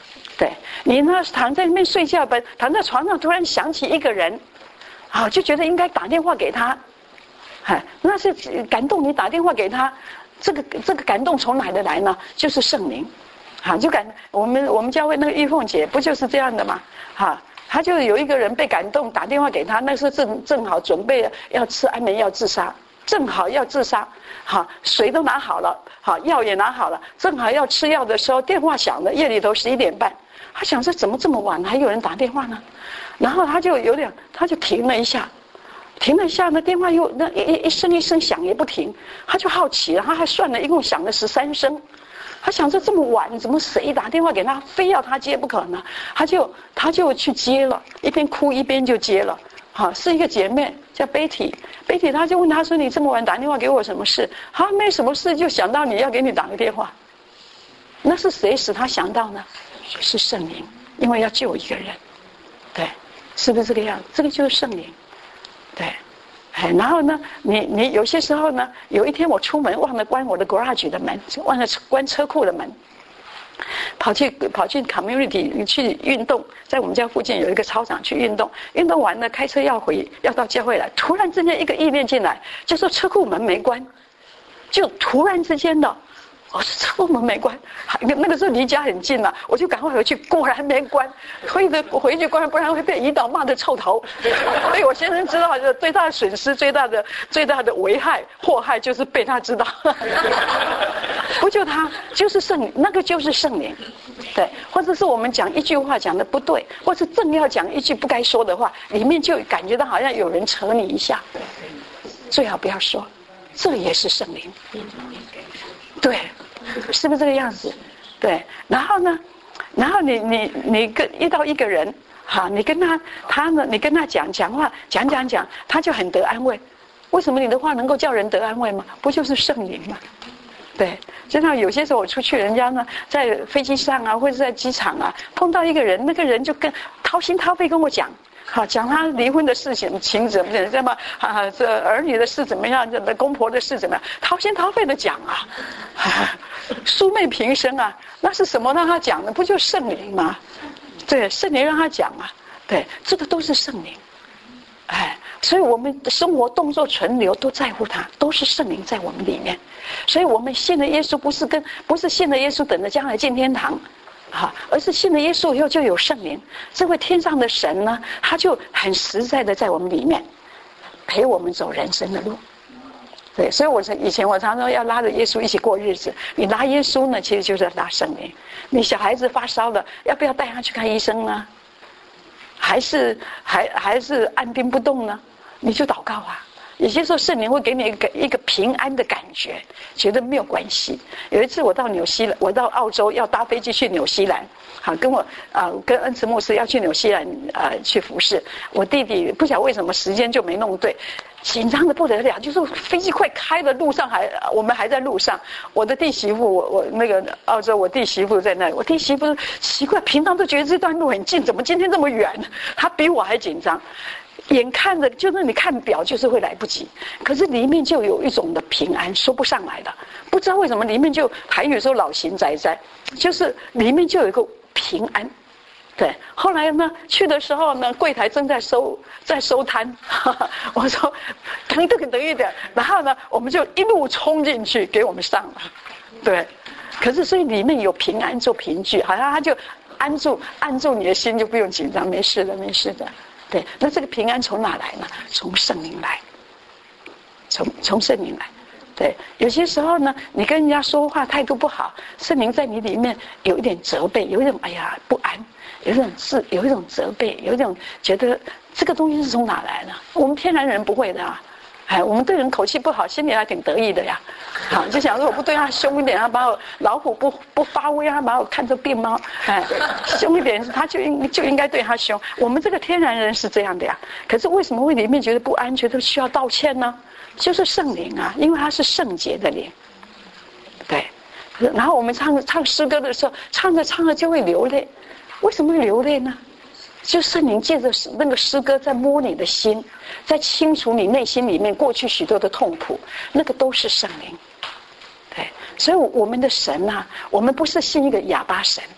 对，你呢躺在那边睡觉吧，躺在床上突然想起一个人，啊，就觉得应该打电话给他，哎，那是感动你打电话给他，这个这个感动从哪里来呢？就是圣灵，好，就感我们我们教会那个玉凤姐不就是这样的吗？哈，他就有一个人被感动，打电话给他，那时候正正好准备要吃安眠药自杀，正好要自杀，好，水都拿好了，好，药也拿好了，正好要吃药的时候，电话响了，夜里头十一点半，他想说怎么这么晚还有人打电话呢？然后他就有点，他就停了一下。停了一下，那电话又那一一声一声响也不停，他就好奇了，他还算了，一共响了十三声。他想说这么晚，怎么谁打电话给他，非要他接不可呢？他就他就去接了，一边哭一边就接了。好，是一个姐妹叫 Betty，Betty 他就问他说：“你这么晚打电话给我什么事？”他没什么事，就想到你要给你打个电话。那是谁使他想到呢？是圣灵，因为要救一个人。对，是不是这个样子？这个就是圣灵。对，哎，然后呢，你你有些时候呢，有一天我出门忘了关我的 garage 的门，忘了关车库的门，跑去跑去 community 去运动，在我们家附近有一个操场去运动，运动完了开车要回要到教会来，突然之间一个意念进来，就说车库门没关，就突然之间的。我说车库门没关，那个时候离家很近了，我就赶快回去，果然没关，回的回去关，不然会被胰岛骂的臭头。所以我先生知道，最大的损失、最大的最大的危害、祸害，就是被他知道。不就他，就是圣灵，那个就是圣灵。对，或者是我们讲一句话讲的不对，或是正要讲一句不该说的话，里面就感觉到好像有人扯你一下，最好不要说，这也是圣灵。对，是不是这个样子？对，然后呢，然后你你你跟遇到一个人，好，你跟他他呢，你跟他讲讲话，讲讲讲，他就很得安慰。为什么你的话能够叫人得安慰吗？不就是圣灵吗？对，就像有些时候我出去，人家呢在飞机上啊，或者在机场啊，碰到一个人，那个人就跟掏心掏肺跟我讲。好，讲他离婚的事情、情怎么怎么啊，这儿女的事怎么样，这公婆的事怎么样，掏心掏肺的讲啊，啊素昧平生啊，那是什么让他讲的？不就圣灵吗？对，圣灵让他讲啊，对，这个都是圣灵，哎，所以我们的生活、动作、存留都在乎他，都是圣灵在我们里面，所以我们信了耶稣，不是跟不是信了耶稣等着将来进天堂。好，而是信了耶稣以后就有圣灵，这位天上的神呢，他就很实在的在我们里面陪我们走人生的路。对，所以我以前我常常要拉着耶稣一起过日子。你拉耶稣呢，其实就是拉圣灵。你小孩子发烧了，要不要带他去看医生呢？还是还还是按兵不动呢？你就祷告啊。有些时候圣灵会给你一个一个平安的感觉，觉得没有关系。有一次我到纽西兰，我到澳洲要搭飞机去纽西兰，好跟我啊、呃、跟恩慈牧师要去纽西兰啊、呃、去服侍。我弟弟不晓得为什么时间就没弄对，紧张的不得了，就是飞机快开的路上还我们还在路上。我的弟媳妇，我我那个澳洲我弟媳妇在那里，我弟媳妇奇怪，平常都觉得这段路很近，怎么今天这么远？她比我还紧张。眼看着就是你看表就是会来不及，可是里面就有一种的平安说不上来的，不知道为什么里面就还有时候老行仔仔，就是里面就有一个平安。对，后来呢去的时候呢，柜台正在收在收摊，哈哈，我说等一等等一点，然后呢我们就一路冲进去给我们上了。对，可是所以里面有平安做凭据，好像他就安住按住你的心，就不用紧张，没事的没事的。对，那这个平安从哪来呢？从圣灵来，从从圣灵来。对，有些时候呢，你跟人家说话态度不好，圣灵在你里面有一点责备，有一种哎呀不安，有一种是有一种责备，有一种觉得这个东西是从哪来呢？我们天然人不会的啊。哎，我们对人口气不好，心里还挺得意的呀。好，就想说我不对他凶一点，他把我老虎不不发威，他把我看成病猫。哎，凶一点，他就应就应该对他凶。我们这个天然人是这样的呀。可是为什么会里面觉得不安，觉得需要道歉呢？就是圣灵啊，因为他是圣洁的灵。对，然后我们唱唱诗歌的时候，唱着唱着就会流泪。为什么会流泪呢？就圣灵借着那个诗歌在摸你的心，在清除你内心里面过去许多的痛苦，那个都是圣灵。对，所以我们的神啊，我们不是信一个哑巴神，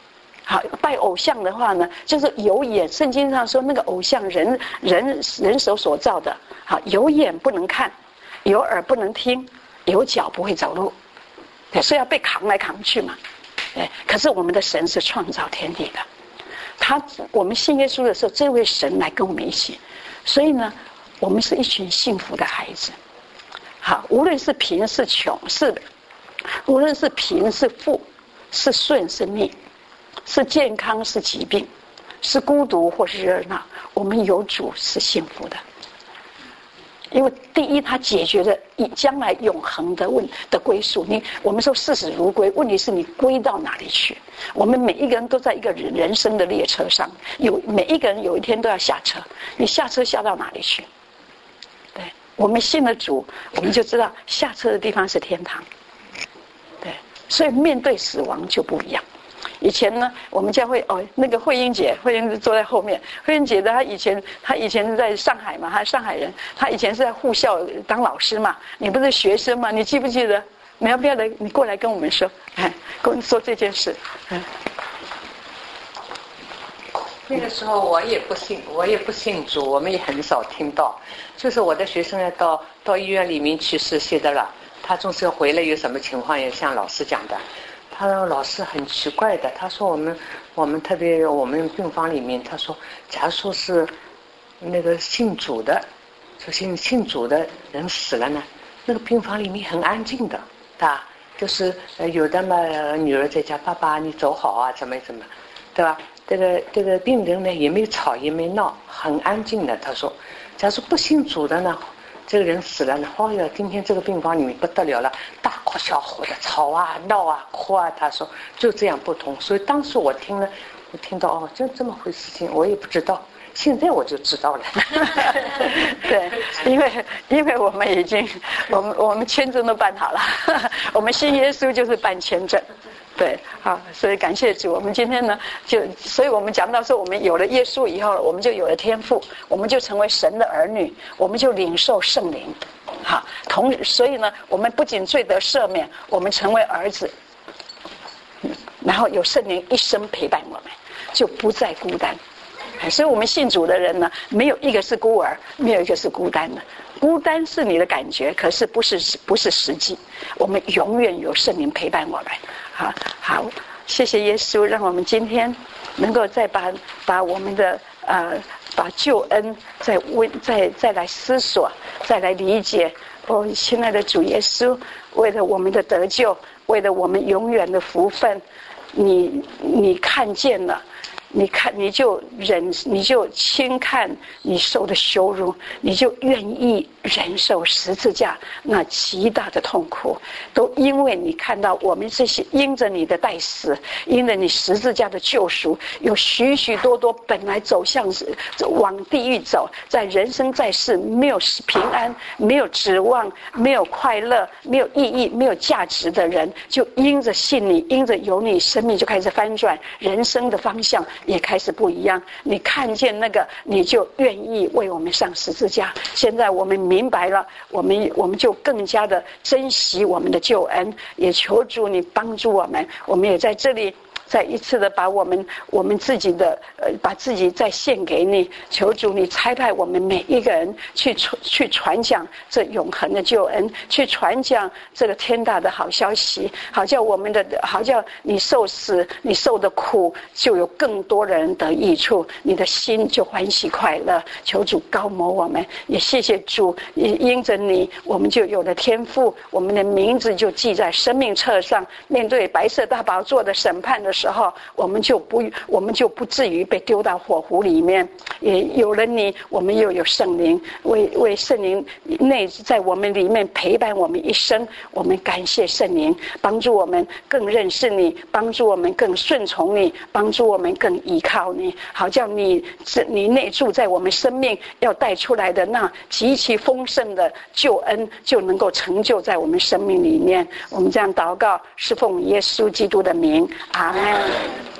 好，拜偶像的话呢，就是有眼。圣经上说那个偶像人人人手所造的，好，有眼不能看，有耳不能听，有脚不会走路，对，所以要被扛来扛去嘛。对，可是我们的神是创造天地的，他我们信耶稣的时候，这位神来跟我们一起，所以呢，我们是一群幸福的孩子。好，无论是贫是穷是，无论是贫是富，是顺是逆，是健康是疾病，是孤独或是热闹，我们有主是幸福的。因为第一，它解决了以将来永恒的问的归宿。你我们说视死如归，问题是你归到哪里去？我们每一个人都在一个人生的列车上，有每一个人有一天都要下车，你下车下到哪里去？对，我们信了主，我们就知道下车的地方是天堂。对，所以面对死亡就不一样。以前呢，我们教会哦，那个慧英姐，慧英坐在后面。慧英姐的她以前，她以前是在上海嘛，她是上海人，她以前是在护校当老师嘛。你不是学生嘛？你记不记得？你要不要来？你过来跟我们说，哎，跟我们说这件事。嗯。 那个时候我也不信，我也不信主，我们也很少听到。就是我的学生要到到医院里面去实习的了，他总是回来有什么情况也像老师讲的。他说老师很奇怪的，他说我们我们特别我们病房里面，他说假如说是那个信主的，说信信主的人死了呢，那个病房里面很安静的，对吧？就是呃有的嘛，女儿在家，爸爸你走好啊，怎么怎么，对吧？这个这个病人呢也没吵也没闹，很安静的。他说，假如说不信主的呢，这个人死了呢，哦哟，今天这个病房里面不得了了，大哭小呼的，吵啊闹啊哭啊。他说就这样不同。所以当时我听了，我听到哦，就这么回事情，我也不知道。现在我就知道了。 对，因为因为我们已经，我们我们签证都办好了，我们信耶稣就是办签证。对，好，所以感谢主。我们今天呢，就，所以我们讲到说，我们有了耶稣以后，我们就有了天父，我们就成为神的儿女，我们就领受圣灵。好，同所以呢，我们不仅罪得赦免，我们成为儿子，然后有圣灵一生陪伴我们，就不再孤单。所以我们信主的人呢，没有一个是孤儿，没有一个是孤单的。孤单是你的感觉，可是不是不是实际。我们永远有圣灵陪伴我们。好，好，谢谢耶稣，让我们今天能够再把把我们的呃把救恩再温再再来思索，再来理解。哦，亲爱的主耶稣，为了我们的得救，为了我们永远的福分，你你看见了。你看，你就忍，你就轻看你受的羞辱，你就愿意忍受十字架那极大的痛苦，都因为你看到我们这些因着你的代死，因着你十字架的救赎，有许许多多本来走向往地狱走，在人生在世没有平安、没有指望、没有快乐、没有意义、没有价值的人，就因着信你，因着有你，生命就开始翻转，人生的方向也开始不一样。你看见那个，你就愿意为我们上十字架。现在我们明白了，我们我们就更加的珍惜我们的救恩，也求主你帮助我们。我们也在这里再一次的把我们我们自己的呃把自己再献给你，求主你差派我们每一个人去去传讲这永恒的救恩，去传讲这个天大的好消息，好叫我们的好叫你受死你受的苦就有更多的人得益处，你的心就欢喜快乐。求主高摩我们，也谢谢主，因着你我们就有了天赋，我们的名字就记在生命册上，面对白色大宝座的审判的时候，我们就不我们就不至于被丢到火湖里面。也有了你，我们又有圣灵，为为圣灵内在我们里面陪伴我们一生。我们感谢圣灵，帮助我们更认识你，帮助我们更顺从你，帮助我们更依靠你，好叫你你内住在我们生命要带出来的那极其丰盛的救恩就能够成就在我们生命里面。我们这样祷告，是奉耶稣基督的名，阿们。